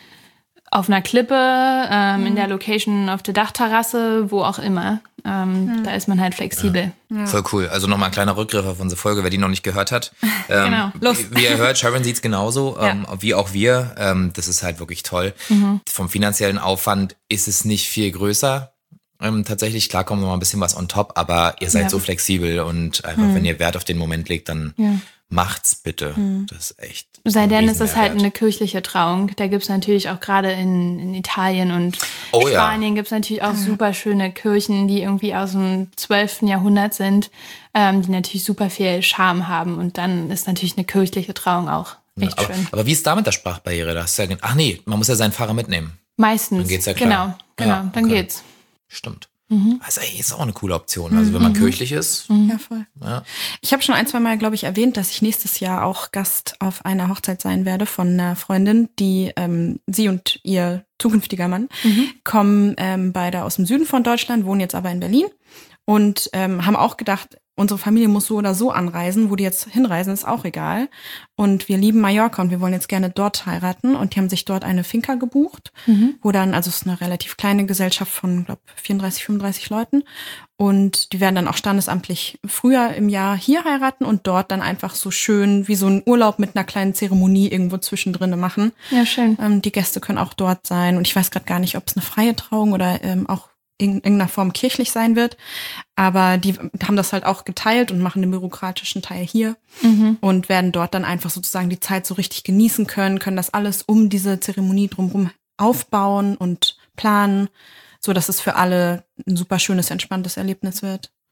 auf einer Klippe, ähm, mhm. in der Location, auf der Dachterrasse, wo auch immer. Ähm, mhm. Da ist man halt flexibel. Ja. Ja. Voll cool. Also nochmal ein kleiner Rückgriff auf unsere Folge, wer die noch nicht gehört hat. Ähm, genau. Los. Wie, wie ihr hört, Sharon sieht es genauso, ähm, ja. wie auch wir. Ähm, das ist halt wirklich toll. Mhm. Vom finanziellen Aufwand ist es nicht viel größer. Ähm, tatsächlich, klar kommt noch mal ein bisschen was on top, aber ihr seid ja. so flexibel und einfach, mhm. wenn ihr Wert auf den Moment legt, dann ja. macht's bitte. Mhm. Das ist echt. Sei denn, es ist halt eine kirchliche Trauung. Da gibt's natürlich auch gerade in, in Italien und oh, Spanien ja. gibt's natürlich auch super schöne Kirchen, die irgendwie aus dem zwölften Jahrhundert sind, ähm, die natürlich super viel Charme haben. Und dann ist natürlich eine kirchliche Trauung auch echt ja, aber, schön. Aber wie ist da mit der Sprachbarriere? Da hast du ja, ach nee, man muss ja seinen Fahrer mitnehmen. Meistens. Dann geht's ja klar. Genau, genau, ja, dann okay. geht's. Stimmt. Mhm. Also ey, ist auch eine coole Option. Also wenn man mhm. kirchlich ist. Ja, voll. Ja. Ich habe schon ein, zwei Mal, glaube ich, erwähnt, dass ich nächstes Jahr auch Gast auf einer Hochzeit sein werde von einer Freundin, die ähm, sie und ihr zukünftiger Mann mhm. kommen ähm, beide aus dem Süden von Deutschland, wohnen jetzt aber in Berlin und ähm, haben auch gedacht, unsere Familie muss so oder so anreisen, wo die jetzt hinreisen, ist auch egal. Und wir lieben Mallorca und wir wollen jetzt gerne dort heiraten. Und die haben sich dort eine Finca gebucht, mhm. wo dann, also es ist eine relativ kleine Gesellschaft von, glaube vierunddreißig, fünfunddreißig Leuten. Und die werden dann auch standesamtlich früher im Jahr hier heiraten und dort dann einfach so schön wie so ein Urlaub mit einer kleinen Zeremonie irgendwo zwischendrin machen. Ja, schön. Ähm, die Gäste können auch dort sein. Und ich weiß gerade gar nicht, ob es eine freie Trauung oder ähm, auch in irgendeiner Form kirchlich sein wird. Aber die haben das halt auch geteilt und machen den bürokratischen Teil hier mhm. und werden dort dann einfach sozusagen die Zeit so richtig genießen können, können das alles um diese Zeremonie drumherum aufbauen und planen, so dass es für alle ein super schönes, entspanntes Erlebnis wird.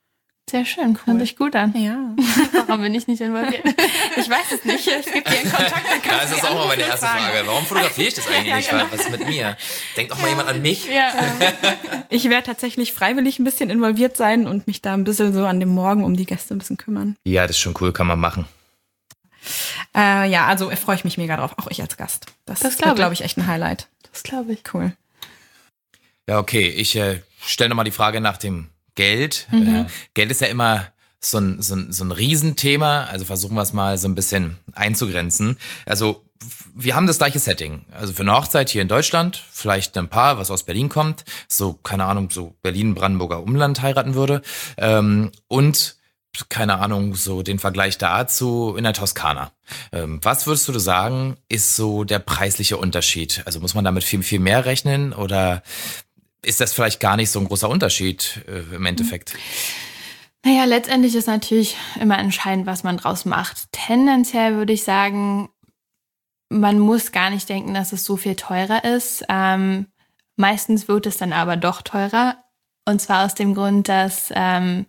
Sehr schön, cool. Hört sich gut an. Ja. Warum bin ich nicht involviert? Ich weiß es nicht. Es gibt hier einen Kontakt. Das ist auch mal meine erste Frage. Frage. Warum fotografiere ich das eigentlich ja, nicht? Genau. Was ist mit mir? Denkt auch mal jemand an mich? Ja. Ich werde tatsächlich freiwillig ein bisschen involviert sein und mich da ein bisschen so an dem Morgen um die Gäste ein bisschen kümmern. Ja, das ist schon cool, kann man machen. Äh, ja, also freue ich mich mega drauf, auch ich als Gast. Das, das wird, glaube ich, echt ein Highlight. Das glaube ich. Cool. Ja, okay. Ich äh, stelle nochmal die Frage nach dem Geld. Mhm. Äh, Geld ist ja immer so ein, so, ein, so ein Riesenthema. Also versuchen wir es mal so ein bisschen einzugrenzen. Also wir haben das gleiche Setting. Also für eine Hochzeit hier in Deutschland, vielleicht ein Paar, was aus Berlin kommt, so, keine Ahnung, so Berlin-Brandenburger Umland heiraten würde. Ähm, und, keine Ahnung, so den Vergleich dazu in der Toskana. Ähm, was würdest du sagen, ist so der preisliche Unterschied? Also muss man damit viel, viel mehr rechnen oder ist das vielleicht gar nicht so ein großer Unterschied äh, im Endeffekt? Naja, letztendlich ist natürlich immer entscheidend, was man draus macht. Tendenziell würde ich sagen, man muss gar nicht denken, dass es so viel teurer ist. Ähm, meistens wird es dann aber doch teurer. Und zwar aus dem Grund, dass ähm,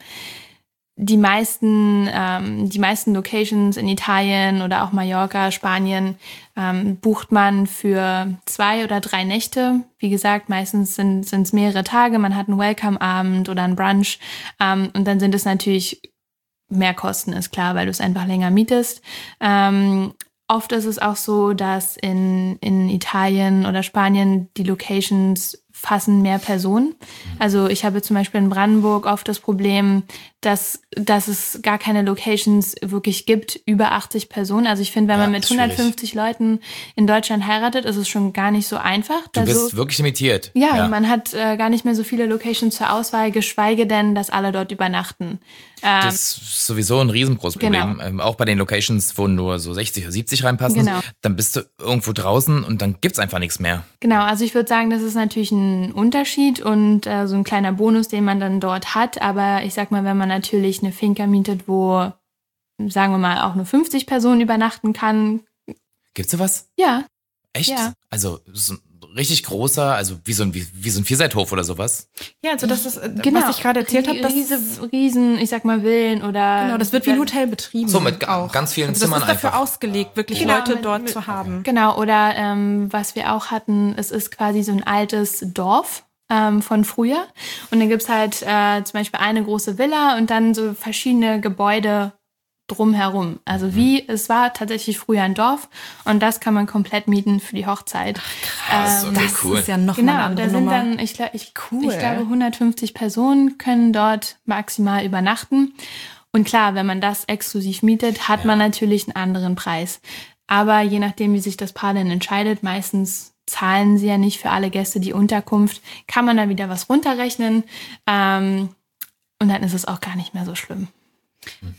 die meisten, ähm, die meisten Locations in Italien oder auch Mallorca, Spanien, ähm, bucht man für zwei oder drei Nächte. Wie gesagt, meistens sind es mehrere Tage. Man hat einen Welcome-Abend oder einen Brunch. Ähm, und dann sind es natürlich mehr Kosten, ist klar, weil du es einfach länger mietest. Ähm, oft ist es auch so, dass in, in Italien oder Spanien die Locations fassen mehr Personen. Also ich habe zum Beispiel in Brandenburg oft das Problem, dass, dass es gar keine Locations wirklich gibt, über achtzig Personen. Also ich finde, wenn ja, man mit hundertfünfzig Leuten in Deutschland heiratet, ist es schon gar nicht so einfach. Du also, bist wirklich limitiert. Ja, ja. Man hat äh, gar nicht mehr so viele Locations zur Auswahl, geschweige denn, dass alle dort übernachten. Ähm, das ist sowieso ein riesengroßes Problem. Genau. Ähm, auch bei den Locations, wo nur so sechzig oder siebzig reinpassen, genau. Dann bist du irgendwo draußen und dann gibt's einfach nichts mehr. Genau, also ich würde sagen, das ist natürlich ein Unterschied und äh, so ein kleiner Bonus, den man dann dort hat. Aber ich sag mal, wenn man natürlich eine Finca mietet, wo, sagen wir mal, auch nur fünfzig Personen übernachten kann. Gibt's sowas? Ja. Echt? Ja. Also so ein richtig großer, also wie so ein, wie, wie so ein Vierseithof oder sowas? Ja, also das ist, genau. Was ich gerade erzählt habe, das diese Riesen, ich sag mal, Villen oder... Genau, das wird wie ein Hotel betrieben. So, mit auch. ganz vielen also Zimmern einfach. Das ist dafür einfach ausgelegt, wirklich genau, Leute mit, dort mit, zu haben. Genau, oder ähm, was wir auch hatten, es ist quasi so ein altes Dorf ähm, von früher. Und dann gibt's halt äh, zum Beispiel eine große Villa und dann so verschiedene Gebäude drumherum. Also wie, es war tatsächlich früher ein Dorf und das kann man komplett mieten für die Hochzeit. Ach, krass, okay, das cool. ist ja noch genau, mal eine andere da sind Nummer. dann, ich, ich, cool. ich glaube, hundertfünfzig Personen können dort maximal übernachten. Und klar, wenn man das exklusiv mietet, hat ja. man natürlich einen anderen Preis. Aber je nachdem, wie sich das Paar dann entscheidet, meistens zahlen sie ja nicht für alle Gäste die Unterkunft, kann man dann wieder was runterrechnen. Ähm, und dann ist es auch gar nicht mehr so schlimm. Hm.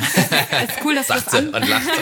Ist cool, dass du das an- und lacht.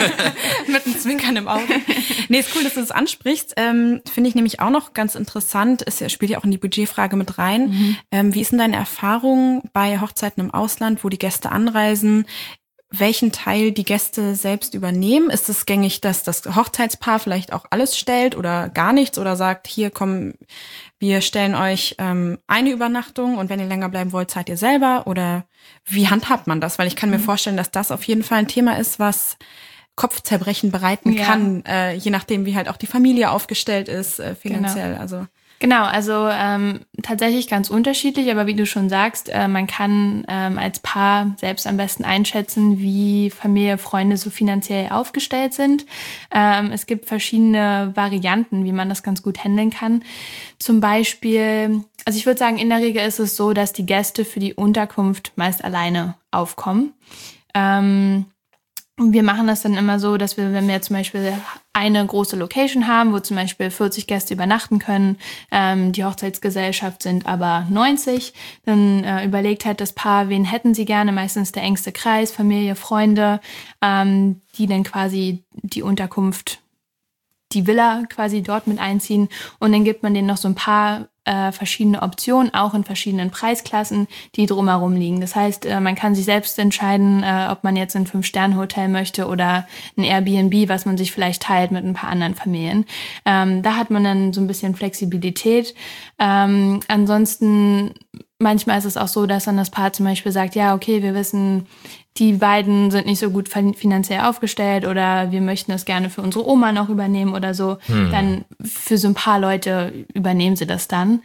mit einem Zwinkern im Auge. Nee, ist cool, dass du das ansprichst. Ähm, Finde ich nämlich auch noch ganz interessant. Es spielt ja auch in die Budgetfrage mit rein. Mhm. Ähm, wie ist denn deine Erfahrung bei Hochzeiten im Ausland, wo die Gäste anreisen? Welchen Teil die Gäste selbst übernehmen? Ist es gängig, dass das Hochzeitspaar vielleicht auch alles stellt oder gar nichts oder sagt, hier komm, wir stellen euch ähm, eine Übernachtung und wenn ihr länger bleiben wollt, zahlt ihr selber? Oder wie handhabt man das? Weil ich kann mir vorstellen, dass das auf jeden Fall ein Thema ist, was Kopfzerbrechen bereiten ja. kann, äh, je nachdem, wie halt auch die Familie aufgestellt ist, äh, finanziell. Genau. Also Genau, also ähm, tatsächlich ganz unterschiedlich, aber wie du schon sagst, äh, man kann ähm, als Paar selbst am besten einschätzen, wie Familie, Freunde so finanziell aufgestellt sind. Ähm, es gibt verschiedene Varianten, wie man das ganz gut handeln kann. Zum Beispiel, also ich würde sagen, in der Regel ist es so, dass die Gäste für die Unterkunft meist alleine aufkommen. Ähm, Wir machen das dann immer so, dass wir, wenn wir zum Beispiel eine große Location haben, wo zum Beispiel vierzig Gäste übernachten können, ähm, die Hochzeitsgesellschaft sind aber neunzig, dann äh, überlegt halt das Paar, wen hätten sie gerne, meistens der engste Kreis, Familie, Freunde, ähm, die dann quasi die Unterkunft, die Villa quasi dort mit einziehen und dann gibt man denen noch so ein paar äh, verschiedene Optionen, auch in verschiedenen Preisklassen, die drumherum liegen. Das heißt, äh, man kann sich selbst entscheiden, äh, ob man jetzt ein Fünf-Sterne-Hotel möchte oder ein Airbnb, was man sich vielleicht teilt mit ein paar anderen Familien. Ähm, da hat man dann so ein bisschen Flexibilität. Ähm, ansonsten manchmal ist es auch so, dass dann das Paar zum Beispiel sagt, ja, okay, wir wissen, die beiden sind nicht so gut finanziell aufgestellt oder wir möchten das gerne für unsere Oma noch übernehmen oder so. Hm. Dann für so ein paar Leute übernehmen sie das dann.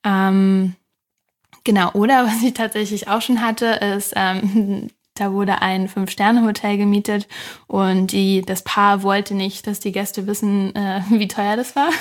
Ähm, genau, oder was ich tatsächlich auch schon hatte, ist, ähm, da wurde ein Fünf-Sterne-Hotel gemietet und die, das Paar wollte nicht, dass die Gäste wissen, äh, wie teuer das war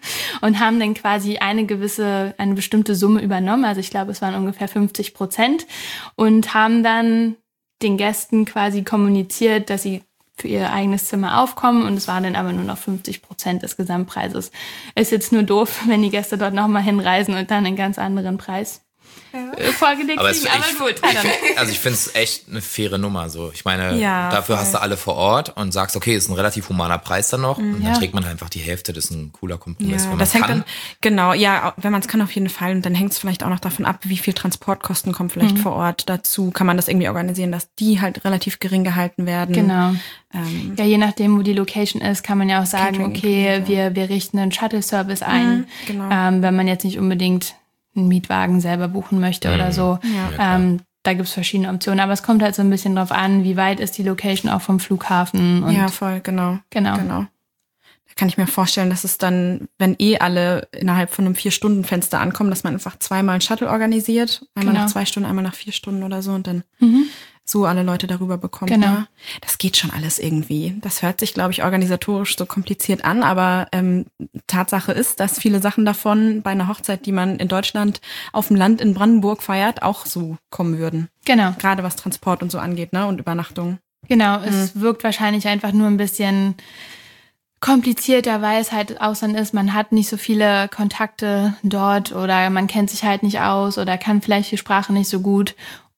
und haben dann quasi eine gewisse, eine bestimmte Summe übernommen. Also ich glaube, es waren ungefähr fünfzig Prozent und haben dann den Gästen quasi kommuniziert, dass sie für ihr eigenes Zimmer aufkommen und es waren dann aber nur noch fünfzig Prozent des Gesamtpreises. Ist jetzt nur doof, wenn die Gäste dort nochmal hinreisen und dann einen ganz anderen Preis ja. vorgelegt aber kriegen, aber ich, gut. Ich, also ich finde es echt eine faire Nummer. So. Ich meine, ja, dafür voll. Hast du alle vor Ort und sagst, okay, ist ein relativ humaner Preis dann noch mhm, und dann ja. trägt man einfach die Hälfte, das ist ein cooler Kompromiss. Ja, wenn das man hängt kann. Dann, genau, ja, wenn man es kann auf jeden Fall und dann hängt es vielleicht auch noch davon ab, wie viel Transportkosten kommen vielleicht mhm. vor Ort dazu. Kann man das irgendwie organisieren, dass die halt relativ gering gehalten werden. Genau. Ähm, ja, je nachdem, wo die Location ist, kann man ja auch sagen, Catering okay, wir, wir richten einen Shuttle-Service ein, mhm, genau. ähm, wenn man jetzt nicht unbedingt einen Mietwagen selber buchen möchte mhm. oder so. Ja. Ähm, da gibt's verschiedene Optionen, aber es kommt halt so ein bisschen drauf an, wie weit ist die Location auch vom Flughafen. Und ja, voll, genau. Genau. genau. Da kann ich mir vorstellen, dass es dann, wenn eh alle innerhalb von einem Vier-Stunden-Fenster ankommen, dass man einfach zweimal einen Shuttle organisiert. Einmal genau. nach zwei Stunden, einmal nach vier Stunden oder so und dann mhm. so alle Leute darüber bekommt. Genau. Ja. Das geht schon alles irgendwie. Das hört sich, glaube ich, organisatorisch so kompliziert an, aber ähm, Tatsache ist, dass viele Sachen davon bei einer Hochzeit, die man in Deutschland auf dem Land in Brandenburg feiert, auch so kommen würden. Genau. Gerade was Transport und so angeht, ne, und Übernachtung. Genau, es mhm. wirkt wahrscheinlich einfach nur ein bisschen komplizierter, weil es halt Ausland ist. Man hat nicht so viele Kontakte dort oder man kennt sich halt nicht aus oder kann vielleicht die Sprache nicht so gut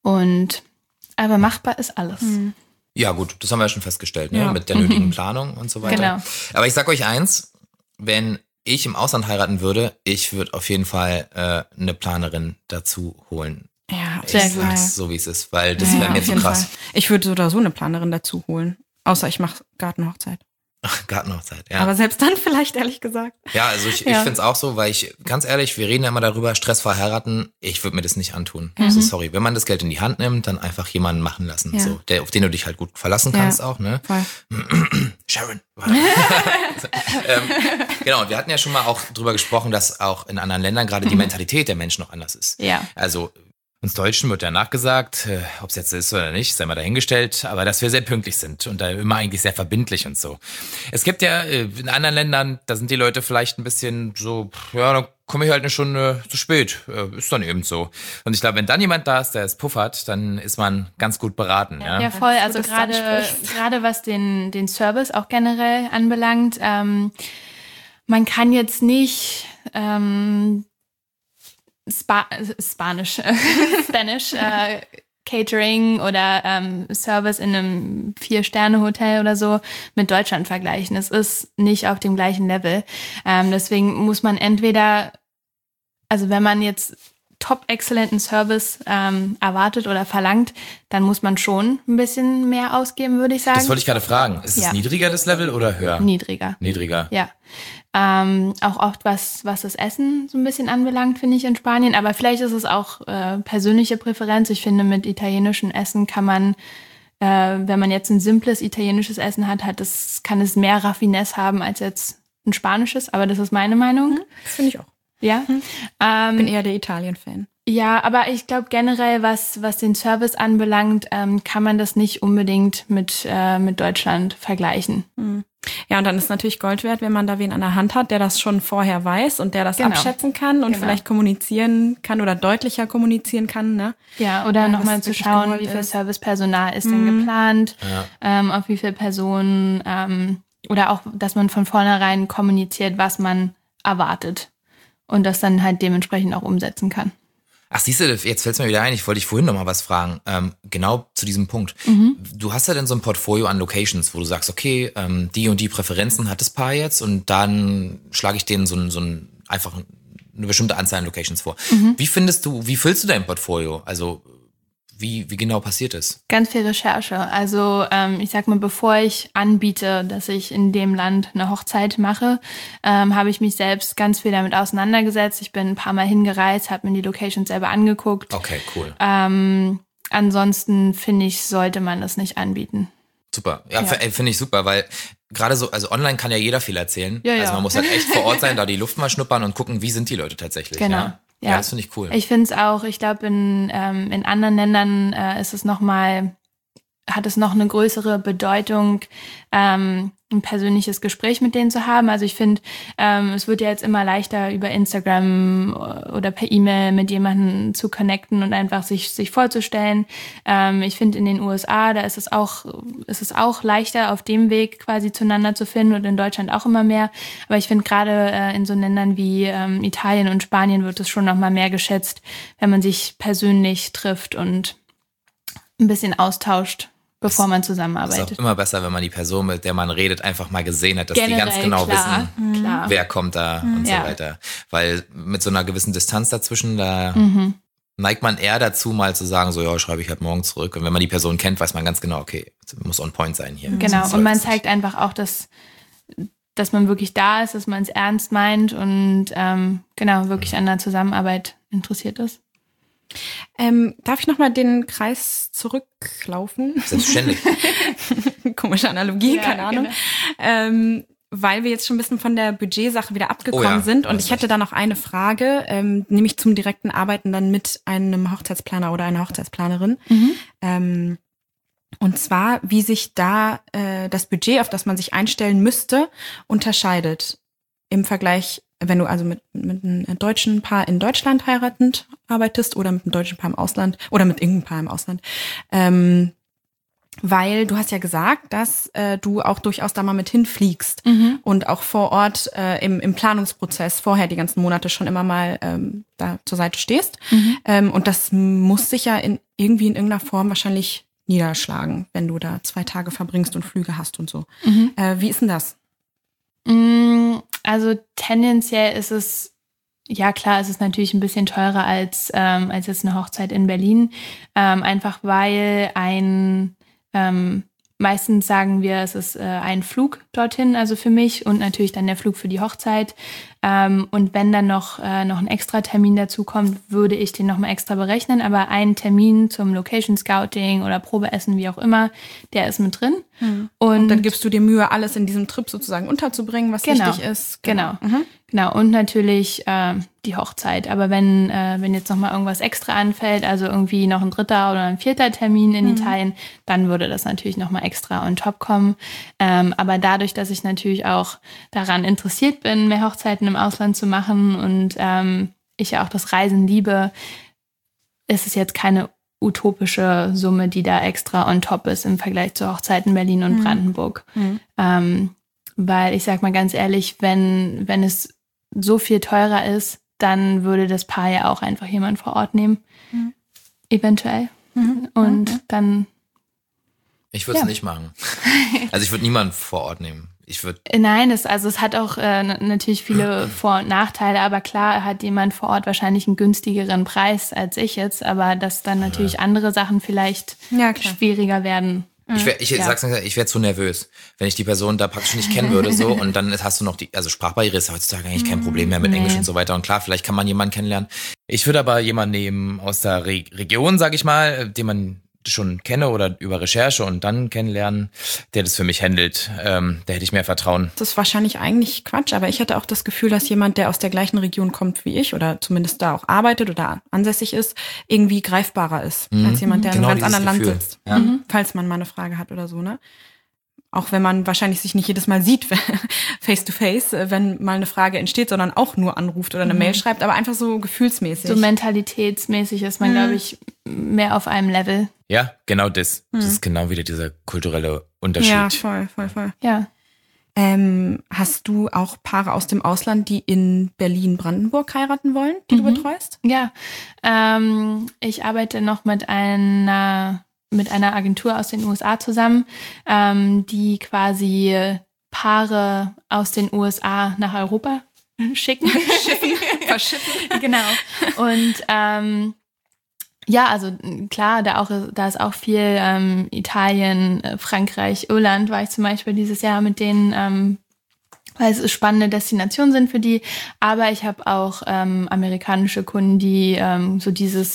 und aber machbar ist alles. Mhm. Ja gut, das haben wir ja schon festgestellt, ne? Ja. Mit der nötigen mhm. Planung und so weiter. Genau. Aber ich sag euch eins, wenn ich im Ausland heiraten würde, ich würde auf jeden Fall äh, eine Planerin dazu holen. Ja, ich sehr gut. So wie es ist, weil das ja, wäre mir zu krass. Fall. Ich würde so oder so eine Planerin dazu holen, außer ich mache Gartenhochzeit. Gartenhochzeit, ja. Aber selbst dann vielleicht, ehrlich gesagt. Ja, also ich, ja. ich finde es auch so, weil ich, ganz ehrlich, wir reden ja immer darüber, stressfrei heiraten, ich würde mir das nicht antun. Mhm. Also sorry, wenn man das Geld in die Hand nimmt, dann einfach jemanden machen lassen, ja. so, der, auf den du dich halt gut verlassen kannst ja. auch, ne? Voll. Sharon. ähm, genau, und wir hatten ja schon mal auch drüber gesprochen, dass auch in anderen Ländern gerade die Mentalität der Menschen noch anders ist. Ja. Also uns Deutschen wird ja nachgesagt, äh, ob es jetzt ist oder nicht, sei mal dahingestellt, aber dass wir sehr pünktlich sind und da immer eigentlich sehr verbindlich und so. Es gibt ja äh, in anderen Ländern, da sind die Leute vielleicht ein bisschen so, ja, dann komme ich halt eine Stunde zu spät, äh, ist dann eben so. Und ich glaube, wenn dann jemand da ist, der es puffert, dann ist man ganz gut beraten. Ja, ja voll, also gerade gerade was den, den Service auch generell anbelangt, ähm, man kann jetzt nicht ähm, Spa- Spanisch, Spanish, äh, Catering oder ähm, Service in einem Vier-Sterne-Hotel oder so mit Deutschland vergleichen. Es ist nicht auf dem gleichen Level. Ähm, deswegen muss man entweder, also wenn man jetzt top-exzellenten Service ähm, erwartet oder verlangt, dann muss man schon ein bisschen mehr ausgeben, würde ich sagen. Das wollte ich gerade fragen. Ist es ja. niedriger, das Level, oder höher? Niedriger. Niedriger. Ja. Ähm, auch oft was, was das Essen so ein bisschen anbelangt, finde ich in Spanien. Aber vielleicht ist es auch äh, persönliche Präferenz. Ich finde, mit italienischem Essen kann man, äh, wenn man jetzt ein simples italienisches Essen hat, hat das, kann es mehr Raffinesse haben als jetzt ein spanisches. Aber das ist meine Meinung. Das finde ich auch. Ja. Mhm. Ähm, ich bin eher der Italien-Fan. Ja, aber ich glaube generell, was, was den Service anbelangt, ähm, kann man das nicht unbedingt mit, äh, mit Deutschland vergleichen. Mhm. Ja, und dann ist natürlich Gold wert, wenn man da wen an der Hand hat, der das schon vorher weiß und der das genau. abschätzen kann und genau. vielleicht kommunizieren kann oder deutlicher kommunizieren kann. Ne? Ja, oder ja, nochmal zu schauen, wie viel Servicepersonal ist mhm. denn geplant, ja. ähm, auf wie viele Personen ähm, oder auch, dass man von vornherein kommuniziert, was man erwartet und das dann halt dementsprechend auch umsetzen kann. Ach, siehst du, jetzt fällt es mir wieder ein, ich wollte dich vorhin noch mal was fragen, ähm, genau zu diesem Punkt. Mhm. Du hast ja dann so ein Portfolio an Locations, wo du sagst, okay, ähm, die und die Präferenzen hat das Paar jetzt und dann schlage ich denen so ein, so ein einfach eine bestimmte Anzahl an Locations vor. Mhm. Wie findest du, wie füllst du dein Portfolio? Also wie, wie genau passiert es? Ganz viel Recherche. Also ähm, ich sag mal, bevor ich anbiete, dass ich in dem Land eine Hochzeit mache, ähm, habe ich mich selbst ganz viel damit auseinandergesetzt. Ich bin ein paar Mal hingereist, habe mir die Locations selber angeguckt. Okay, cool. Ähm, ansonsten finde ich, sollte man das nicht anbieten. Super. Ja, ja. finde ich super, weil gerade so, also online kann ja jeder viel erzählen. Ja, ja. Also man muss halt echt vor Ort sein, da die Luft mal schnuppern und gucken, wie sind die Leute tatsächlich. Genau. Ja, ja. ja das finde ich cool. Ich finde es auch, ich glaube, in, ähm, in anderen Ländern äh, ist es noch mal, hat es noch eine größere Bedeutung, ähm, ein persönliches Gespräch mit denen zu haben. Also ich finde, ähm, es wird ja jetzt immer leichter, über Instagram oder per E-Mail mit jemandem zu connecten und einfach sich sich vorzustellen. Ähm, ich finde, in den U S A, da ist es auch ist es auch leichter, auf dem Weg quasi zueinander zu finden und in Deutschland auch immer mehr. Aber ich finde, gerade äh, in so Ländern wie ähm, Italien und Spanien wird es schon noch mal mehr geschätzt, wenn man sich persönlich trifft und ein bisschen austauscht, bevor man zusammenarbeitet. Es ist auch immer besser, wenn man die Person, mit der man redet, einfach mal gesehen hat, dass Generell, die ganz genau klar, wissen, klar. wer kommt da mhm. und so ja. weiter. Weil mit so einer gewissen Distanz dazwischen, da mhm. neigt man eher dazu, mal zu sagen, so ja, schreibe ich halt morgen zurück. Und wenn man die Person kennt, weiß man ganz genau, okay, muss on point sein hier. Genau, und man zeigt einfach auch, dass, dass man wirklich da ist, dass man es ernst meint und ähm, genau, wirklich mhm. an der Zusammenarbeit interessiert ist. Ähm, darf ich nochmal den Kreis zurücklaufen? Selbstverständlich. Komische Analogie, ja, keine Ahnung. Genau. Ähm, weil wir jetzt schon ein bisschen von der Budgetsache wieder abgekommen oh ja, sind. Und ich hätte da noch eine Frage, ähm, nämlich zum direkten Arbeiten dann mit einem Hochzeitsplaner oder einer Hochzeitsplanerin. Mhm. Ähm, und zwar, wie sich da äh, das Budget, auf das man sich einstellen müsste, unterscheidet im Vergleich, wenn du also mit, mit einem deutschen Paar in Deutschland heiratend arbeitest oder mit einem deutschen Paar im Ausland oder mit irgendeinem Paar im Ausland. Ähm, weil du hast ja gesagt, dass äh, du auch durchaus da mal mit hinfliegst mhm. und auch vor Ort äh, im, im Planungsprozess vorher die ganzen Monate schon immer mal ähm, da zur Seite stehst. Mhm. Ähm, und das muss sich ja in, irgendwie in irgendeiner Form wahrscheinlich niederschlagen, wenn du da zwei Tage verbringst und Flüge hast und so. Mhm. Äh, wie ist denn das? Also tendenziell ist es, ja klar, es ist natürlich ein bisschen teurer als, ähm, als jetzt eine Hochzeit in Berlin. Ähm, einfach weil ein, ähm, meistens sagen wir, es ist äh, ein Flug dorthin, also für mich und natürlich dann der Flug für die Hochzeit. Ähm, und wenn dann noch, äh, noch ein extra Termin dazu kommt, würde ich den nochmal extra berechnen. Aber ein Termin zum Location Scouting oder Probeessen, wie auch immer, der ist mit drin. Mhm. Und, und dann gibst du dir Mühe, alles in diesem Trip sozusagen unterzubringen, was genau. wichtig ist. Genau, genau. Mhm. Genau. Und natürlich äh, die Hochzeit. Aber wenn, äh, wenn jetzt nochmal irgendwas extra anfällt, also irgendwie noch ein dritter oder ein vierter Termin in mhm. Italien, dann würde das natürlich nochmal extra on top kommen. Ähm, aber dadurch, dass ich natürlich auch daran interessiert bin, mehr Hochzeiten im Ausland zu machen und ähm, ich ja auch das Reisen liebe, ist es jetzt keine utopische Summe, die da extra on top ist im Vergleich zu Hochzeiten Berlin und mhm. Brandenburg. Mhm. Ähm, weil ich sag mal ganz ehrlich, wenn, wenn es so viel teurer ist, dann würde das Paar ja auch einfach jemand vor Ort nehmen. Mhm. Eventuell. Mhm. Und mhm. dann... Ich würde es ja. nicht machen. Also ich würde niemanden vor Ort nehmen. Ich würde. Nein, es, also es hat auch äh, natürlich viele Vor- und Nachteile, aber klar hat jemand vor Ort wahrscheinlich einen günstigeren Preis als ich jetzt, aber dass dann natürlich ja. andere Sachen vielleicht ja, schwieriger werden. Ich, wär, ich ja. sag's nicht, ich wäre zu nervös, wenn ich die Person da praktisch nicht kennen würde, so, und dann hast du noch die, also Sprachbarriere ist heutzutage eigentlich kein Problem mehr mit nee. Englisch und so weiter, und klar, vielleicht kann man jemanden kennenlernen. Ich würde aber jemanden nehmen aus der Re- Region, sag ich mal, den man schon kenne oder über Recherche und dann kennenlernen, der das für mich handelt, ähm, da hätte ich mehr Vertrauen. Das ist wahrscheinlich eigentlich Quatsch, aber ich hatte auch das Gefühl, dass jemand, der aus der gleichen Region kommt wie ich oder zumindest da auch arbeitet oder ansässig ist, irgendwie greifbarer ist, mhm. als jemand, der genau in einem ganz anderen Gefühl. Land sitzt. Ja. Mhm. Falls man mal eine Frage hat oder so, ne? Auch wenn man wahrscheinlich sich nicht jedes Mal sieht, face to face, wenn mal eine Frage entsteht, sondern auch nur anruft oder eine mhm. Mail schreibt, aber einfach so gefühlsmäßig. So mentalitätsmäßig ist man, mhm. glaube ich, mehr auf einem Level. Ja, genau das. Mhm. Das ist genau wieder dieser kulturelle Unterschied. Ja, voll, voll, voll. Ja. Ähm, hast du auch Paare aus dem Ausland, die in Berlin-Brandenburg heiraten wollen, die mhm. du betreust? Ja, ähm, ich arbeite noch mit einer... mit einer Agentur aus den U S A zusammen, ähm, die quasi Paare aus den U S A nach Europa schicken. Schiffen, verschiffen. Genau. Und ähm, Ja, also klar, da, auch, da ist auch viel ähm, Italien, Frankreich, Irland war ich zum Beispiel dieses Jahr mit denen, ähm, weil es spannende Destinationen sind für die. Aber ich habe auch ähm, amerikanische Kunden, die ähm, so dieses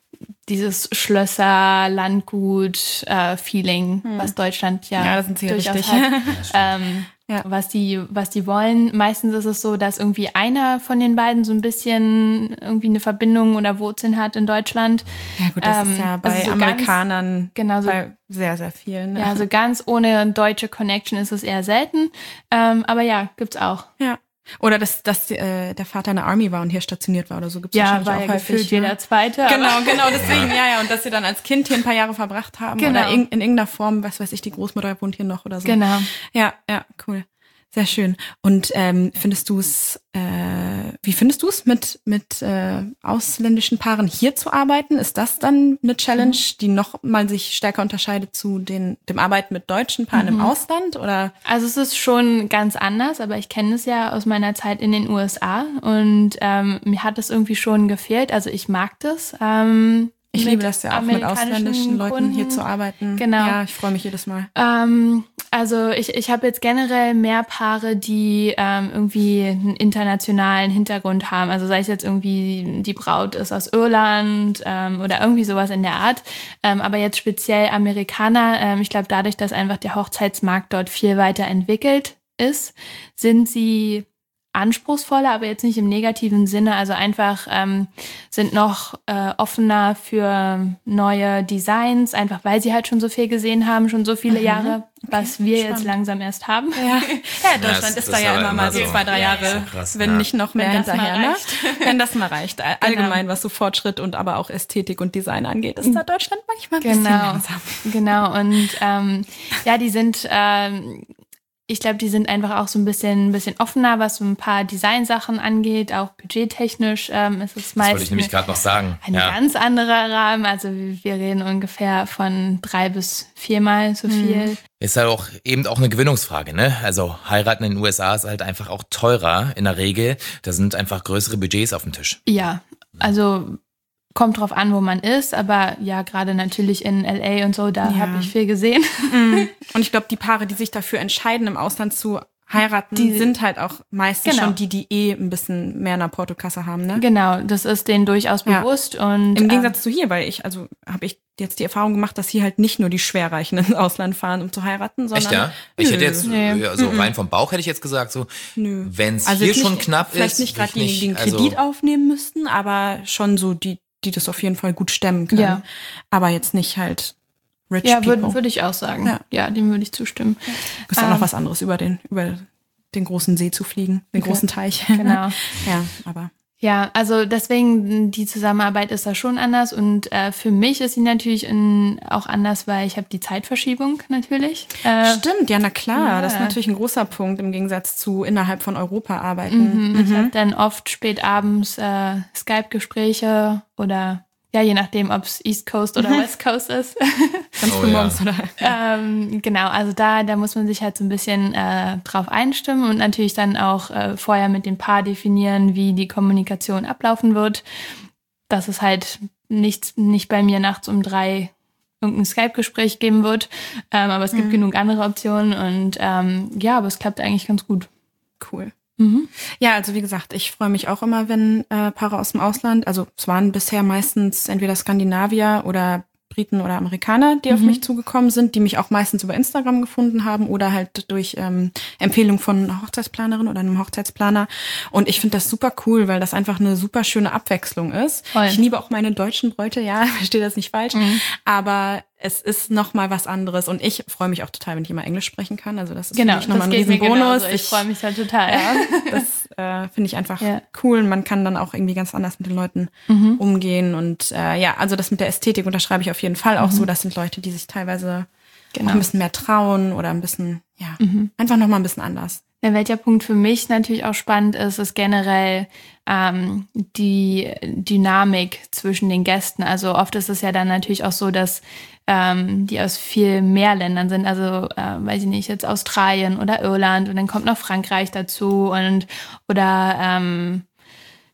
dieses Schlösser, Landgut, äh, Feeling, hm. was Deutschland ja, ja das sind sie durchaus richtig. hat. ähm, ja. was die, was die wollen. Meistens ist es so, dass irgendwie einer von den beiden so ein bisschen irgendwie eine Verbindung oder Wurzeln hat in Deutschland. Ja gut, das ähm, ist ja bei also so Amerikanern ganz, genau so, bei sehr, sehr vielen. Ne? Ja, also ganz ohne deutsche Connection ist es eher selten. Ähm, aber ja, gibt's auch. Ja. Oder dass, dass äh, der Vater in der Army war und hier stationiert war oder so. Gibt's ja, wahrscheinlich war auch ja häufig. Gefühlt jeder Zweite. Genau, genau, deswegen, ja, ja. Und dass sie dann als Kind hier ein paar Jahre verbracht haben genau. oder in, in irgendeiner Form, was weiß ich, die Großmutter wohnt hier noch oder so. Genau. Ja, ja, cool. Sehr schön. Und ähm, findest du es, äh, wie findest du es, mit mit äh, ausländischen Paaren hier zu arbeiten? Ist das dann eine Challenge, die noch mal sich stärker unterscheidet zu den dem Arbeiten mit deutschen Paaren mhm. im Ausland? Oder? Also es ist schon ganz anders, aber ich kenne es ja aus meiner Zeit in den U S A und ähm, mir hat es irgendwie schon gefehlt. Also ich mag das. Ähm, Ich liebe das ja auch, mit ausländischen Leuten Kunden. hier zu arbeiten. Genau. Ja, ich freue mich jedes Mal. Ähm, also ich, ich habe jetzt generell mehr Paare, die ähm, irgendwie einen internationalen Hintergrund haben. Also sei es jetzt irgendwie, die Braut ist aus Irland ähm, oder irgendwie sowas in der Art. Ähm, aber jetzt speziell Amerikaner, ähm, ich glaube dadurch, dass einfach der Hochzeitsmarkt dort viel weiter entwickelt ist, sind sie anspruchsvoller, aber jetzt nicht im negativen Sinne. Also einfach ähm, sind noch äh, offener für neue Designs, einfach weil sie halt schon so viel gesehen haben, schon so viele mhm. Jahre, was okay. wir Spannend. jetzt langsam erst haben. Ja, ja Deutschland ja, ist, ist da ja immer mal so zwei, drei Jahre, ja, so krass, wenn ja. nicht noch mehr hinterher. Ne? Wenn das mal reicht. Allgemein, genau. was so Fortschritt und aber auch Ästhetik und Design angeht, ist da Deutschland manchmal ein genau. bisschen langsam. Genau, und ähm, ja, die sind... Ähm, Ich glaube, die sind einfach auch so ein bisschen, ein bisschen offener, was so ein paar Designsachen angeht, auch budgettechnisch ähm, ist es meist. Das wollte ich nämlich gerade noch sagen. Ein ja. ganz anderer Rahmen. Also wir reden ungefähr von drei bis viermal so viel. Mhm. Ist halt auch eben auch eine Gewinnungsfrage, ne? Also heiraten in den U S A ist halt einfach auch teurer in der Regel. Da sind einfach größere Budgets auf dem Tisch. Ja, also kommt drauf an, wo man ist, aber ja, gerade natürlich in L A und so, da ja. habe ich viel gesehen. Mhm. Und ich glaube, die Paare, die sich dafür entscheiden, im Ausland zu heiraten, die sind halt auch meistens genau. schon die, die eh ein bisschen mehr in der Portokasse haben, ne? Genau, das ist denen durchaus bewusst. Ja. Und im Gegensatz äh, zu hier, weil ich, also habe ich jetzt die Erfahrung gemacht, dass hier halt nicht nur die Schwerreichen ins Ausland fahren, um zu heiraten, sondern... Echt, ja? Ich hätte jetzt, nee. also rein vom Bauch hätte ich jetzt gesagt, so, wenn es also hier schon knapp vielleicht ist... Vielleicht nicht gerade die, die einen Kredit also, aufnehmen müssten, aber schon so die, die das auf jeden Fall gut stemmen können. Ja. Aber jetzt nicht halt rich ja, people. Ja, würde würd ich auch sagen. Ja, ja dem würde ich zustimmen. Ist auch ähm, noch was anderes, über den, über den großen See zu fliegen, den okay. großen Teich. Genau. ja, aber... Ja, also deswegen, die Zusammenarbeit ist da schon anders und äh, für mich ist sie natürlich in, auch anders, weil ich habe die Zeitverschiebung natürlich. Äh, Stimmt, ja, na klar, ja. Das ist natürlich ein großer Punkt im Gegensatz zu innerhalb von Europa arbeiten. Mhm, mhm. Ich habe dann oft spät abends äh, Skype-Gespräche oder ja, je nachdem, ob es East Coast oder West Coast ist. Ganz früh oh, morgens, ja. oder? ähm, genau, also da, da muss man sich halt so ein bisschen äh, drauf einstimmen und natürlich dann auch äh, vorher mit dem Paar definieren, wie die Kommunikation ablaufen wird. Dass es halt nicht, nicht bei mir nachts um drei irgendein Skype-Gespräch geben wird. Ähm, aber es gibt mhm. genug andere Optionen und ähm, ja, aber es klappt eigentlich ganz gut. Cool. Mhm. Ja, also wie gesagt, ich freue mich auch immer, wenn äh, Paare aus dem Ausland, also es waren bisher meistens entweder Skandinavier oder Briten oder Amerikaner, die mhm. auf mich zugekommen sind, die mich auch meistens über Instagram gefunden haben oder halt durch ähm, Empfehlung von einer Hochzeitsplanerin oder einem Hochzeitsplaner. Und ich finde das super cool, weil das einfach eine super schöne Abwechslung ist. Voll. Ich liebe auch meine deutschen Bräute, ja, verstehe das nicht falsch, mhm. aber es ist noch mal was anderes und ich freue mich auch total, wenn ich immer Englisch sprechen kann. Also das ist genau, für mich nochmal ein riesen Bonus. Ich, ich freue mich halt total. Ja, das äh, finde ich einfach ja. cool. Man kann dann auch irgendwie ganz anders mit den Leuten mhm. umgehen und äh, ja, also das mit der Ästhetik unterschreibe ich auf jeden Fall auch mhm. so. Das sind Leute, die sich teilweise genau. auch ein bisschen mehr trauen oder ein bisschen, ja, mhm. einfach noch mal ein bisschen anders. Der welcher Punkt für mich natürlich auch spannend ist, ist generell ähm, die Dynamik zwischen den Gästen. Also oft ist es ja dann natürlich auch so, dass ähm, die aus viel mehr Ländern sind. Also äh, weiß ich nicht, jetzt Australien oder Irland und dann kommt noch Frankreich dazu und oder ähm,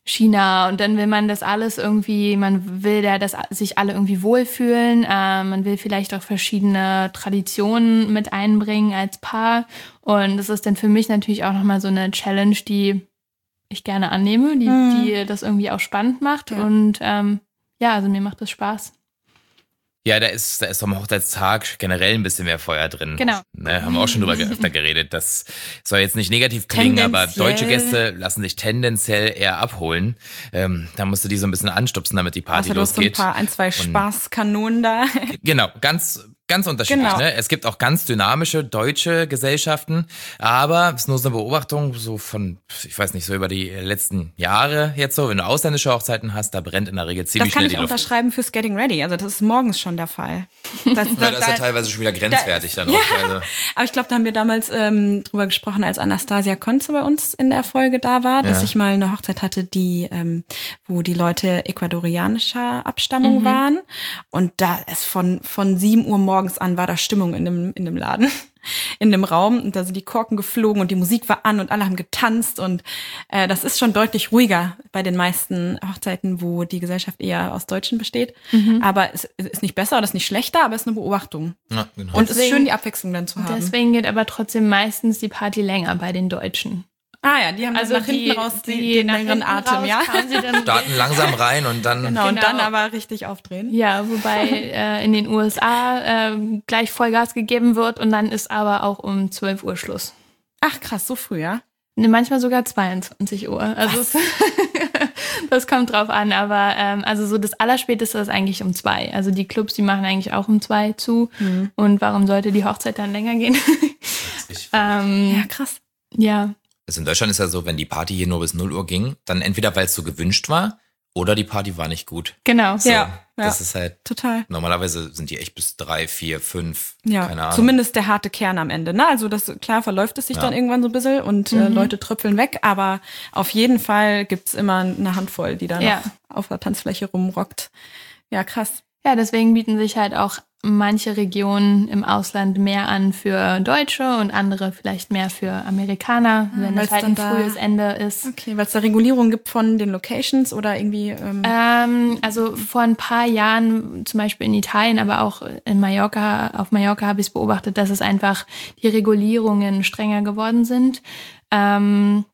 China und dann will man das alles irgendwie, man will ja, dass sich alle irgendwie wohlfühlen, äh, man will vielleicht auch verschiedene Traditionen mit einbringen als Paar und das ist dann für mich natürlich auch nochmal so eine Challenge, die ich gerne annehme, die, mhm. die das irgendwie auch spannend macht ja. und ähm, ja, also mir macht das Spaß. Ja, da ist, da ist am Hochzeitstag generell ein bisschen mehr Feuer drin. Genau. Ne, haben wir auch schon drüber öfter geredet. Das soll jetzt nicht negativ klingen, aber deutsche Gäste lassen sich tendenziell eher abholen. Ähm, da musst du die so ein bisschen anstupsen, damit die Party also, losgeht. So ein paar, ein, zwei Spaßkanonen da. Genau, ganz... Ganz unterschiedlich, genau. Ne? Es gibt auch ganz dynamische deutsche Gesellschaften, aber es ist nur so eine Beobachtung, so von, ich weiß nicht, so über die letzten Jahre jetzt so, wenn du ausländische Hochzeiten hast, da brennt in der Regel ziemlich schnell die Luft. Das kann ich unterschreiben fürs Getting Ready, also das ist morgens schon der Fall. Das, das, ja, das ist ja teilweise schon wieder grenzwertig da, dann auch. Ja, also. Aber ich glaube, da haben wir damals ähm, drüber gesprochen, als Anastasia Konze bei uns in der Folge da war, dass ja. ich mal eine Hochzeit hatte, die, ähm, wo die Leute ecuadorianischer Abstammung mhm. waren und da ist von, von sieben Uhr morgens morgens an war da Stimmung in dem, in dem Laden, in dem Raum und da sind die Korken geflogen und die Musik war an und alle haben getanzt und äh, das ist schon deutlich ruhiger bei den meisten Hochzeiten, wo die Gesellschaft eher aus Deutschen besteht. Mhm. Aber es ist nicht besser oder es ist nicht schlechter, aber es ist eine Beobachtung. Ja, genau. Und es ist schön, die Abwechslung dann zu haben. Deswegen geht aber trotzdem meistens die Party länger bei den Deutschen. Ah ja, die haben also nach hinten die, raus die, die den längeren Atem, raus, ja. Starten langsam rein und dann... Genau, und dann aber richtig aufdrehen. Ja, wobei äh, in den U S A äh, gleich Vollgas gegeben wird und dann ist aber auch um zwölf Uhr Schluss. Ach krass, so früh, ja? Ne, manchmal sogar zweiundzwanzig Uhr. Also es, das kommt drauf an, aber ähm, also so das Allerspäteste ist eigentlich um zwei. Also die Clubs, die machen eigentlich auch um zwei zu. Mhm. Und warum sollte die Hochzeit dann länger gehen? ähm, ja, krass. Ja. Also in Deutschland ist ja so, wenn die Party hier nur bis null Uhr ging, dann entweder weil es so gewünscht war oder die Party war nicht gut. Genau, so, ja. Das ja, ist halt, total. Normalerweise sind die echt bis drei, vier, fünf, ja, keine Ahnung. Zumindest der harte Kern am Ende, ne? Also das, klar verläuft es sich ja. dann irgendwann so ein bisschen und mhm. äh, Leute tröpfeln weg, aber auf jeden Fall gibt's immer eine Handvoll, die da ja. noch auf der Tanzfläche rumrockt. Ja, krass. Ja, deswegen bieten sich halt auch manche Regionen im Ausland mehr an für Deutsche und andere vielleicht mehr für Amerikaner, ah, wenn es halt ein frühes Ende ist. Okay, weil es da Regulierungen gibt von den Locations oder irgendwie? Ähm ähm, also vor ein paar Jahren, zum Beispiel in Italien, aber auch in Mallorca, auf Mallorca habe ich es beobachtet, dass es einfach die Regulierungen strenger geworden sind. Ähm,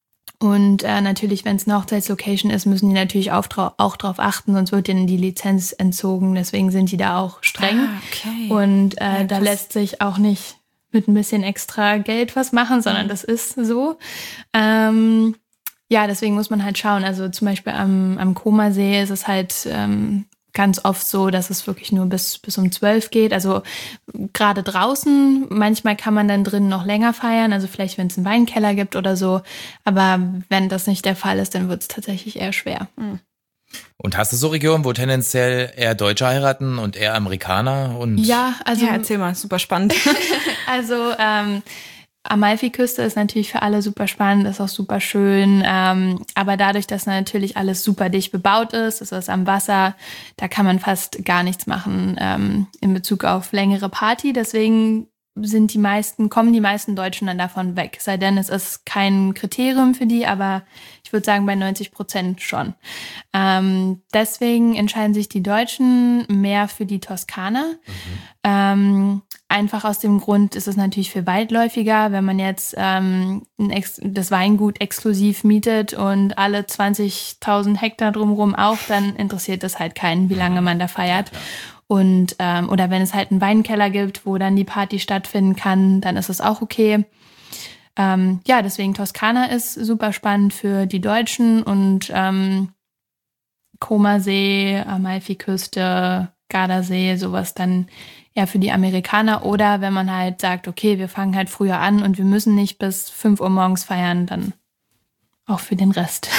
Und äh, natürlich, wenn es eine Hochzeitslocation ist, müssen die natürlich auch, trau- auch drauf achten, sonst wird denen die Lizenz entzogen. Deswegen sind die da auch streng. Ah, okay. Und äh, ja, da lässt sich auch nicht mit ein bisschen extra Geld was machen, sondern mhm. das ist so. Ähm, ja, deswegen muss man halt schauen. Also zum Beispiel am, am Comer-See ist es halt ähm, ganz oft so, dass es wirklich nur bis, bis um zwölf geht. Also gerade draußen, manchmal kann man dann drinnen noch länger feiern, also vielleicht, wenn es einen Weinkeller gibt oder so. Aber wenn das nicht der Fall ist, dann wird es tatsächlich eher schwer. Mhm. Und hast du so Regionen, wo tendenziell eher Deutsche heiraten und eher Amerikaner? Und ja, also ja, erzähl mal, super spannend. also ähm, Amalfiküste ist natürlich für alle super spannend, ist auch super schön, ähm, aber dadurch, dass natürlich alles super dicht bebaut ist, ist es am Wasser, da kann man fast gar nichts machen ähm, in Bezug auf längere Party, deswegen sind die meisten, kommen die meisten Deutschen dann davon weg, sei denn es ist kein Kriterium für die, aber ich würde sagen bei neunzig Prozent schon. Ähm, deswegen entscheiden sich die Deutschen mehr für die Toskana. Mhm. Ähm, einfach aus dem Grund ist es natürlich viel weitläufiger, wenn man jetzt ähm, ein Ex- das Weingut exklusiv mietet und alle zwanzigtausend Hektar drumherum auch, dann interessiert das halt keinen, wie lange man da feiert. Und ähm, oder wenn es halt einen Weinkeller gibt, wo dann die Party stattfinden kann, dann ist es auch okay. Ähm, ja, deswegen Toskana ist super spannend für die Deutschen und ähm, Comer-See, Amalfiküste, Gardasee, sowas dann eher für die Amerikaner. Oder wenn man halt sagt, okay, wir fangen halt früher an und wir müssen nicht bis fünf Uhr morgens feiern, dann auch für den Rest.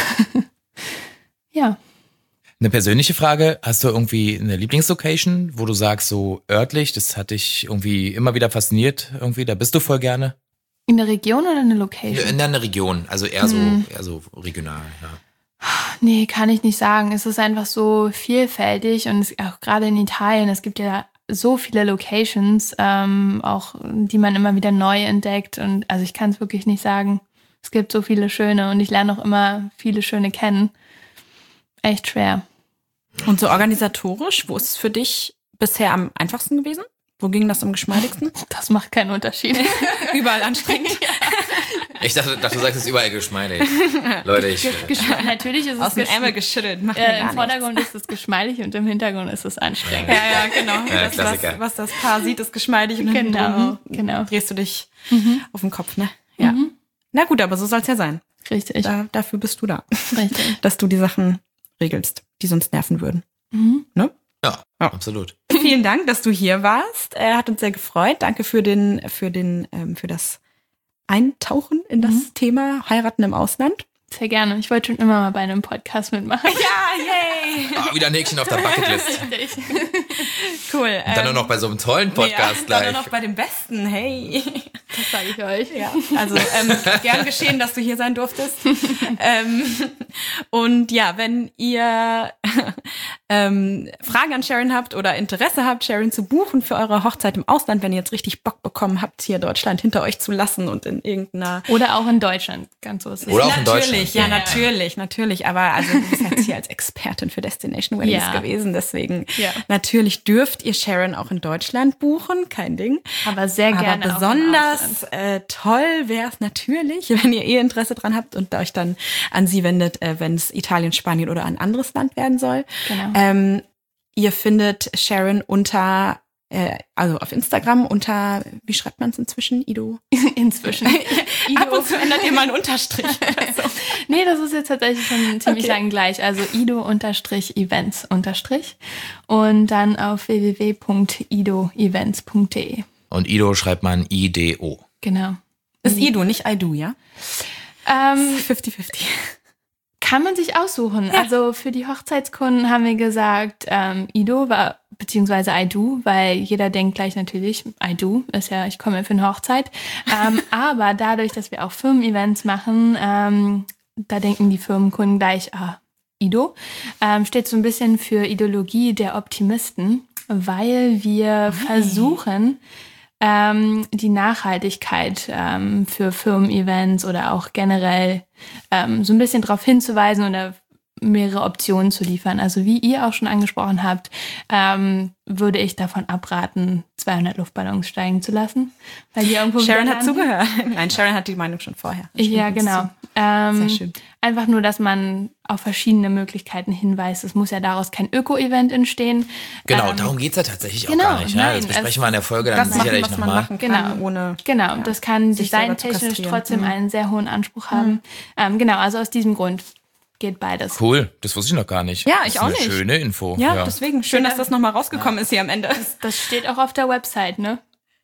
Ja. Eine persönliche Frage, hast du irgendwie eine Lieblingslocation, wo du sagst, so örtlich, das hat dich irgendwie immer wieder fasziniert, irgendwie, da bist du voll gerne? In der Region oder eine Location? In einer Region, also eher so, hm. eher so regional, ja. Nee, kann ich nicht sagen. Es ist einfach so vielfältig und es, auch gerade in Italien, es gibt ja so viele Locations, ähm, auch die man immer wieder neu entdeckt und also ich kann es wirklich nicht sagen. Es gibt so viele schöne und ich lerne auch immer viele schöne kennen. Echt schwer. Und so organisatorisch, wo ist es für dich bisher am einfachsten gewesen? Wo ging das am geschmeidigsten? Das macht keinen Unterschied. Überall anstrengend. Ja. Ich dachte, dachte, du sagst es überall geschmeidig. Leute, ich... Gesch- natürlich ist es aus dem Ärmel geschüttelt. Macht äh, Im Vordergrund nichts. Ist es geschmeidig und im Hintergrund ist es anstrengend. Ja, ja, genau. Ja, das, was, was das Paar sieht, ist geschmeidig. Und genau, genau. drehst du dich mhm. auf den Kopf, ne? Ja. Mhm. Na gut, aber so soll es ja sein. Richtig. Da, dafür bist du da. Richtig. Dass du die Sachen regelst, die sonst nerven würden. Mhm. Ne? Ja, ja, absolut. Vielen Dank, dass du hier warst. Er hat uns sehr gefreut. Danke für den, für den, ähm, für das Eintauchen in das mhm. Thema Heiraten im Ausland. Sehr gerne. Ich wollte schon immer mal bei einem Podcast mitmachen. Ja, yay! Ah, wieder ein Häkchen auf der Bucketlist. Cool. Und dann nur noch bei so einem tollen Podcast ja, gleich. Dann nur noch bei dem Besten, hey. Das sage ich euch. Ja, also ähm, gern geschehen, dass du hier sein durftest. ähm, und ja, wenn ihr ähm, Fragen an Sharon habt oder Interesse habt, Sharon zu buchen für eure Hochzeit im Ausland, wenn ihr jetzt richtig Bock bekommen habt, hier Deutschland hinter euch zu lassen und in irgendeiner... Oder auch in Deutschland, ganz so ist es. Oder auch in Natürlich, Deutschland. ja, natürlich, natürlich. Aber also du bist jetzt hier als Expertin für Destination Weddings ja. gewesen, deswegen ja. natürlich dürft ihr Sharon auch in Deutschland buchen, kein Ding. Aber sehr gerne. Aber besonders äh, toll wäre es natürlich, wenn ihr eh Interesse dran habt und euch dann an sie wendet, äh, wenn es Italien, Spanien oder ein anderes Land werden soll. Genau. Ähm, ihr findet Sharon unter Äh, also auf Instagram unter, wie schreibt man es inzwischen? Ido? Inzwischen. Ido. Ab und zu ändert ihr mal einen Unterstrich oder so. Nee, das ist jetzt tatsächlich schon ziemlich Okay. lang gleich. Also Ido-Events unterstrich und dann auf w w w punkt ido events punkt d e. Und Ido schreibt man I D O. Genau. Ist Ido, nicht I do, ja? Ähm, fifty fifty. Kann man sich aussuchen. Ja. Also für die Hochzeitskunden haben wir gesagt, ähm, Ido war, beziehungsweise I do, weil jeder denkt gleich natürlich, I do, ist ja, ich komme für eine Hochzeit. ähm, aber dadurch, dass wir auch Firmen-Events machen, ähm, da denken die Firmenkunden gleich, ah, Ido, ähm, steht so ein bisschen für Ideologie der Optimisten, weil wir Okay. versuchen, ähm, die Nachhaltigkeit ähm, für Firmen-Events oder auch generell ähm, so ein bisschen darauf hinzuweisen oder mehrere Optionen zu liefern. Also wie ihr auch schon angesprochen habt, ähm, würde ich davon abraten, zweihundert Luftballons steigen zu lassen. Weil die irgendwo Sharon wieder hat landen. zugehört. Nein, Sharon hat die Meinung schon vorher. Ja, genau. Ähm, Sehr schön. Einfach nur, dass man auf verschiedene Möglichkeiten hinweist. Es muss ja daraus kein Öko-Event entstehen. Genau, Ähm, darum geht's ja tatsächlich auch genau, gar nicht. Ja? nein, Das besprechen es- wir in der Folge dann Das machen, sicherlich was man nochmal. machen kann, Genau. ohne... Genau, ja, das kann sich selber zu designtechnisch kastrieren. trotzdem Mhm. einen sehr hohen Anspruch haben. Ähm, genau, also aus diesem Grund geht beides. Cool, das wusste ich noch gar nicht. Ja, das ich ist auch eine nicht. schöne Info. Ja, deswegen schön, dass das nochmal rausgekommen ist hier am Ende. Das steht auch auf der Website, ne?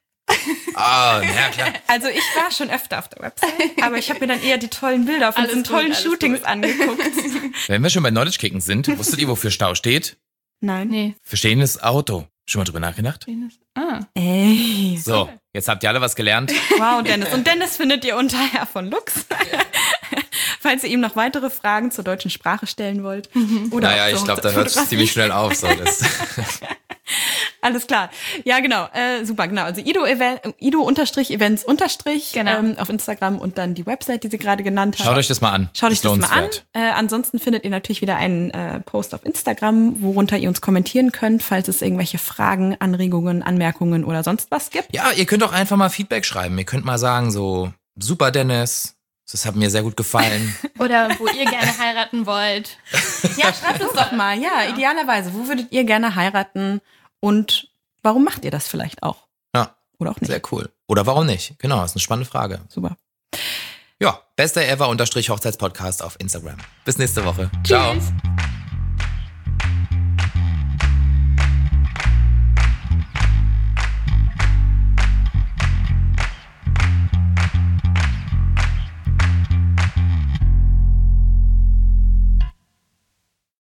Ah, ja klar. Also ich war schon öfter auf der Website, aber ich habe mir dann eher die tollen Bilder von Alles diesen gut, tollen alles Shootings gut. angeguckt. Wenn wir schon bei Knowledge Kicken sind, wusstet ihr, wofür Stau steht? Nein. Nee. Für stehendes Auto. Schon mal drüber nachgedacht? Ah, Ey. So, jetzt habt ihr alle was gelernt. Wow, Dennis. Und Dennis findet ihr unter Herr von Lux. Falls ihr ihm noch weitere Fragen zur deutschen Sprache stellen wollt. Oder Naja, auch zur ich glaube, da hört es Hochzeitsfotografie. ziemlich schnell auf. So, das. Alles klar. Ja, genau. Äh, super, genau. Also Ido, Ido unterstrich Events unterstrich Genau. ähm, auf Instagram und dann die Website, die sie gerade genannt hat. Schaut euch das mal an. Schaut euch Ist das mal an. lohnenswert. Äh, ansonsten findet ihr natürlich wieder einen äh, Post auf Instagram, worunter ihr uns kommentieren könnt, falls es irgendwelche Fragen, Anregungen, Anmerkungen oder sonst was gibt. Ja, ihr könnt auch einfach mal Feedback schreiben. Ihr könnt mal sagen so, super Dennis, das hat mir sehr gut gefallen. oder wo ihr gerne heiraten wollt. Ja, schreibt uns doch mal. Ja, idealerweise. Wo würdet ihr gerne heiraten und warum macht ihr das vielleicht auch? Ja, Oder auch nicht? sehr cool. Oder warum nicht? Genau, ist eine spannende Frage. Super. Ja, bester ever unterstrich Hochzeitspodcast auf Instagram. Bis nächste Woche. Ciao. Tschüss.